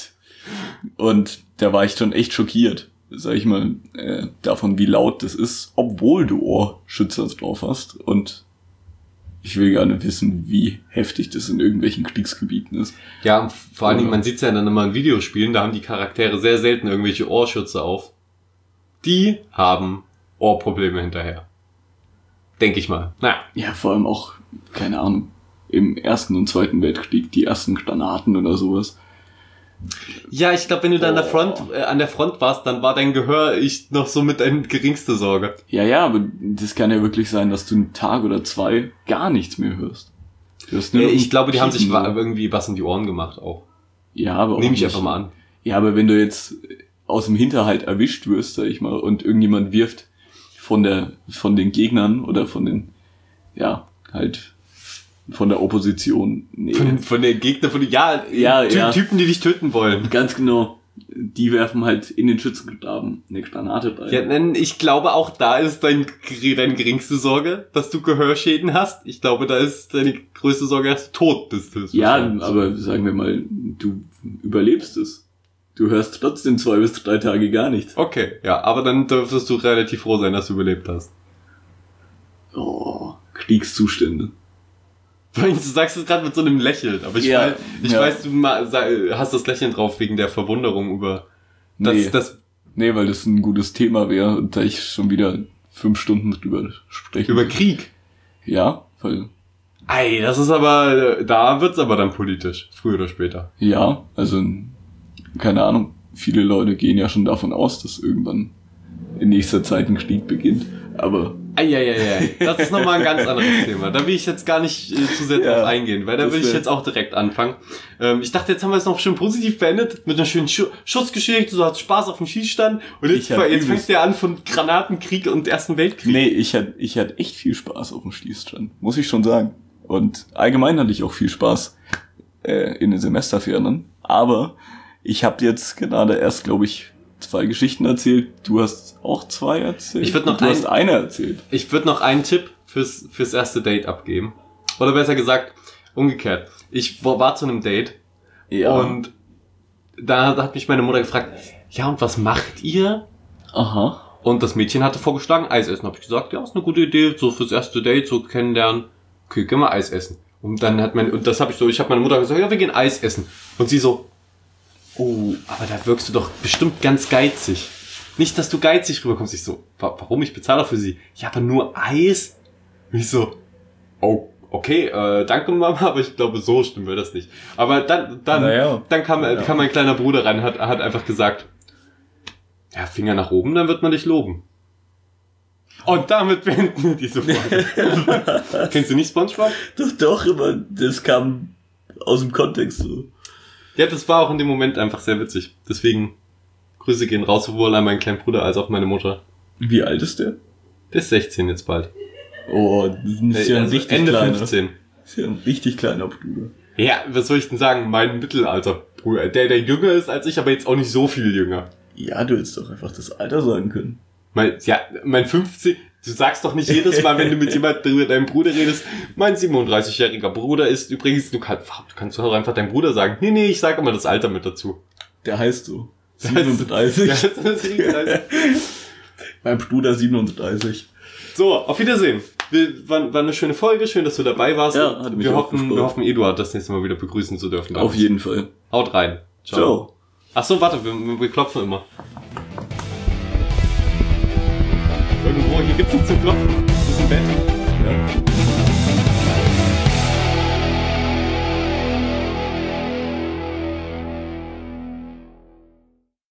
Und da war ich schon echt schockiert, sag ich mal, äh, davon, wie laut das ist, obwohl du Ohrschützer drauf hast. Und ich will gar nicht wissen, wie heftig das in irgendwelchen Kriegsgebieten ist. Ja, und vor allen Dingen, Ja. man sieht's ja dann immer in Videospielen, da haben die Charaktere sehr selten irgendwelche Ohrschütze auf. Die haben Ohrprobleme hinterher. Denke ich mal. Naja. Ja, vor allem auch, keine Ahnung, im Ersten und Zweiten Weltkrieg, die ersten Granaten oder sowas. Ja, ich glaube, wenn du da an der Oh. Front, äh, an der Front warst, dann war dein Gehör ich noch so mit deine geringste Sorge. Ja, ja, aber das kann ja wirklich sein, dass du einen Tag oder zwei gar nichts mehr hörst. Du hörst nur Äh, noch ich ein glaube, die haben sich Piepen wa- so. irgendwie was in die Ohren gemacht auch. Ja, aber auch Nehme ich nicht. einfach mal an. Ja, aber wenn du jetzt aus dem Hinterhalt erwischt wirst, sag ich mal, und irgendjemand wirft von der, von den Gegnern oder von den, ja, halt, von der Opposition, nee, Von, von den Gegnern, von den, ja, Ja, Ty ja. Typen, die dich töten wollen. ganz genau, die werfen halt in den Schützengraben eine Granate rein. Ja, denn ich glaube, auch da ist dein, deine geringste Sorge, dass du Gehörschäden hast. Ich glaube, da ist deine größte Sorge, dass du tot bist. Ja, aber sagen wir mal, du überlebst es. Du hörst trotzdem zwei bis drei Tage gar nichts. Okay, ja, aber dann dürftest du relativ froh sein, dass du überlebt hast. Oh, Kriegszustände. Du sagst es gerade mit so einem Lächeln, aber ich, ja, weiß, ich ja. weiß, du hast das Lächeln drauf wegen der Verwunderung über das, nee. das. Nee, weil das ein gutes Thema wäre und da ich schon wieder fünf Stunden drüber spreche. Über Krieg? Ja, weil... Ei, das ist aber, da wird's aber dann politisch, früher oder später. Ja, also, keine Ahnung, viele Leute gehen ja schon davon aus, dass irgendwann in nächster Zeit ein Krieg beginnt, aber... Eieiei, das ist nochmal ein ganz anderes Thema. Da will ich jetzt gar nicht äh, zu sehr ja, drauf eingehen, weil da will ich jetzt auch direkt anfangen. Ähm, ich dachte, jetzt haben wir es noch schön positiv beendet, mit einer schönen Schu- Schussgeschichte, du hast Spaß auf dem Schießstand und jetzt, jetzt fängst du ja an von Granatenkrieg und Ersten Weltkrieg. Nee, ich hatte ich hatte echt viel Spaß auf dem Schießstand, muss ich schon sagen. Und allgemein hatte ich auch viel Spaß äh, in den Semesterferien. Aber ich habe jetzt gerade erst, glaube ich, zwei Geschichten erzählt. Du hast auch zwei erzählt. Ich würde noch du ein, hast eine erzählt. Ich würde noch einen Tipp fürs fürs erste Date abgeben. Oder besser gesagt, umgekehrt. Ich war zu einem Date Ja. und da hat mich meine Mutter gefragt, ja, und was macht ihr? Aha. Und das Mädchen hatte vorgeschlagen, Eis essen. Habe ich gesagt, ja, ist eine gute Idee, so fürs erste Date, so kennenlernen. Okay, können wir Eis essen. Und dann hat meine, und das habe ich so, ich habe meine Mutter gesagt, ja, wir gehen Eis essen. Und sie so, oh, aber da wirkst du doch bestimmt ganz geizig. Nicht, dass du geizig rüberkommst. Ich so, wa- warum? Ich bezahle doch für sie. Ja, aber nur Eis? Und ich so, oh, okay, äh, danke Mama, aber ich glaube, so stimmen wir das nicht. Aber dann, dann, Naja. dann kam, Ja. kam mein kleiner Bruder rein, hat, hat einfach gesagt, ja, Finger nach oben, dann wird man dich loben. Und damit beenden wir diese Folge. Kennst du nicht SpongeBob? Doch, doch, aber das kam aus dem Kontext so. Ja, das war auch in dem Moment einfach sehr witzig. Deswegen, Grüße gehen raus, sowohl an meinen kleinen Bruder als auch meine Mutter. Wie alt ist der? Der ist sechzehn jetzt bald. Oh, das ist ja ein Also richtig Ende kleiner. fünfzehn. Das ist ja ein richtig kleiner Bruder. Ja, was soll ich denn sagen? Mein Mittelalter-Bruder. Der, der jünger ist als ich, aber jetzt auch nicht so viel jünger. Ja, du hättest doch einfach das Alter sagen können. Mein, ja, mein fünfzehn, du sagst doch nicht jedes Mal, wenn du mit jemandem über deinen Bruder redest, mein siebenunddreißigjähriger Bruder ist übrigens, du kannst, du kannst doch einfach deinen Bruder sagen. Nee, nee, ich sag immer das Alter mit dazu. Der heißt so. siebenunddreißig. siebenunddreißig. Mein Bruder siebenunddreißig. So, auf Wiedersehen. Wir, war, war eine schöne Folge, schön, dass du dabei warst. Ja, hat mich wir auch hoffen, gefreut. wir hoffen, Eduard das nächste Mal wieder begrüßen zu dürfen. Auf jeden Fall. Haut rein. Ciao. Ciao. Ach so, warte, wir, wir klopfen immer. Irgendwo, hier gibt's nichts zu klopfen. Das ist ein Bett. Ja.